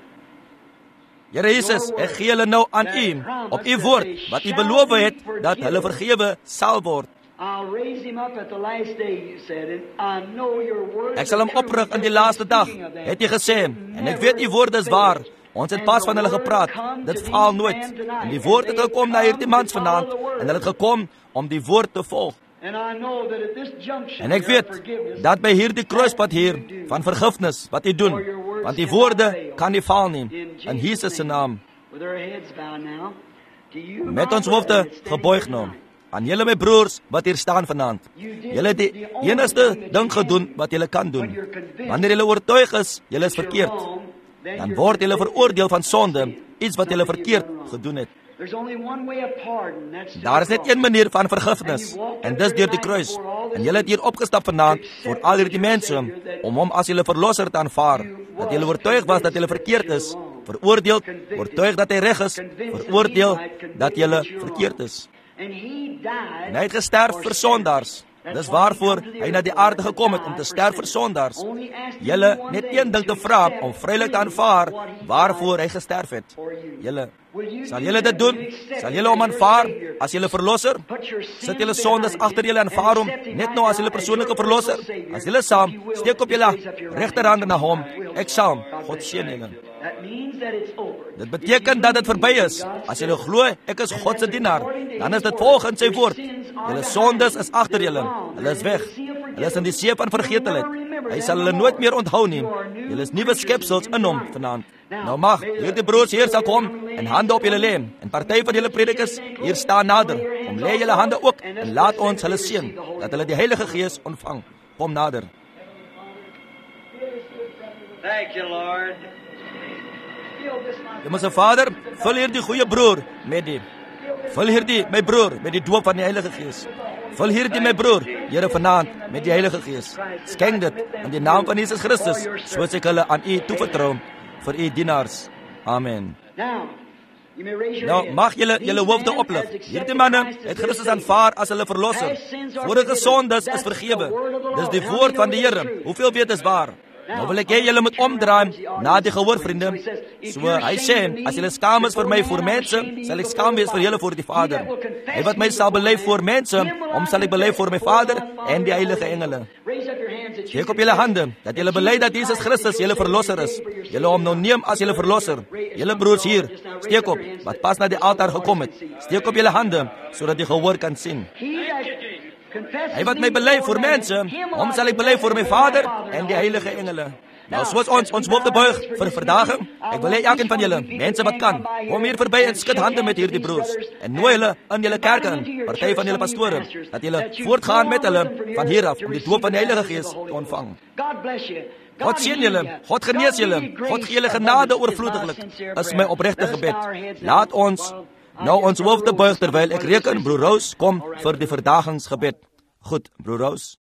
Here Jesus, ek gee hulle nou aan U, op U woord, wat U beloof het, dat hulle vergewe sal word. I'll raise him up at the last day, you said, and I know your word. Ek sal hom oprig in die laaste dag, het U gesê, en ek weet U woord is waar. Ons het pas van hulle gepraat, dit faal nooit. En die woord het gekom na hierdie mans vanaand, en hulle het gekom om die woord te volg. And I know that at this junction En ek weet, dat by hierdie kruispunt hier, van vergifnis, wat U doen, want die woorde kan nie faal nie, in Jesus se naam. with our heads bowed now, to you, Met ons hoofde gebuig nou. Aan julle my broers wat hier staan vanaand. Julle het die enigste ding gedoen wat julle kan doen. Wanneer julle oortuig is, julle is verkeerd, dan word julle veroordeel van sonde, iets wat julle verkeerd gedoen het. There's only one way of pardon, that's Daar is net een manier van vergifnis, en dis deur die kruis. En julle het hier opgestap vanaand voor al hierdie mense om hom as julle verlosser te aanvaar. Dat julle oortuig was dat julle verkeerd is, veroordeel, oortuig dat hy reg is, veroordeel dat julle verkeerd is. And he died. En hy het gesterf vir sondaars. Dis waarvoor hy na die aarde gekom het, om te sterf vir sondaars. Julle net een ding te vra, om vrylik te aanvaar waarvoor hy gesterf het. Julle, sal julle dit doen? Sal julle hom aanvaar as julle verlosser? Sit julle sondes agter julle en aanvaar hom net nou as julle persoonlike verlosser? As julle saam, steek op julle regterhand na hom. Ek saam, God seën julle. That means that it's over. Dit beteken dat dit verby is. As julle glo, ek is God se dienaar, dan is dit volgens sy woord. Julle sondes is agter julle. Hulle is weg. Hulle is in die see van vergetelheid. Hy sal hulle nooit meer onthou nie. Julle is nuwe skepsels in hom vanaand. Nou mag hierdie broers hier sal kom en hande op julle lê. En party van julle predikers hier staan nader. Kom lê julle hande ook en laat ons hulle seën dat hulle die Heilige Gees ontvang. Kom nader. Thank you, Lord. Hemelse Vader, vul hierdie goeie broer met die. Vul hierdie my broer met die doop van die Heilige Gees. Vul hierdie my broer, Here, vanaand met die Heilige Gees. Skenk dit in die naam van Jesus Christus, soos ek hulle aan U toevertrou vir U dienaars. Amen. Now, you may raise your Nou hand. mag julle hoofde oplig. Hierdie manne het Christus aanvaar as hulle verlosser. Vorige sondes is vergewe. Dis die woord van die Here. Hoeveel weet is waar? Nou wil ek hê julle moet omdraai na die gehoor, vriende. So hy sê, as julle skaam is vir my voor mense, sal ek skaam wees vir julle voor die Vader. Hy wat my sal bely voor mense, hom sal ek bely voor my Vader en die heilige engele. Raise up your hands that you Steek op julle hande, dat julle bely dat Jesus Christus julle verlosser is. Julle hom nou neem as julle verlosser. Julle broers hier, steek op, wat pas na die altaar gekom het. Steek op julle hande, sodat die gehoor kan sien. He that confesses Hy wat my bely voor mense, hom sal ek bely voor my Vader en die heilige engele. Nou soos ons hoofde buig vir verdaging, ek wil hê elkeen van julle, mense wat kan, kom hier verby en skud hande met hierdie broers en nooi hulle in julle kerke in, party van julle pastore, dat julle voortgaan met hulle van hier af om die doop van die Heilige Gees te ontvang. God bless you. God seën julle, God genees julle, God gee julle genade oorvloediglik. Is my opregte gebed. Laat ons nou ons hoofde buig terwyl ek reken broer Rous kom vir die verdagingsgebed. Goed, broer Rous.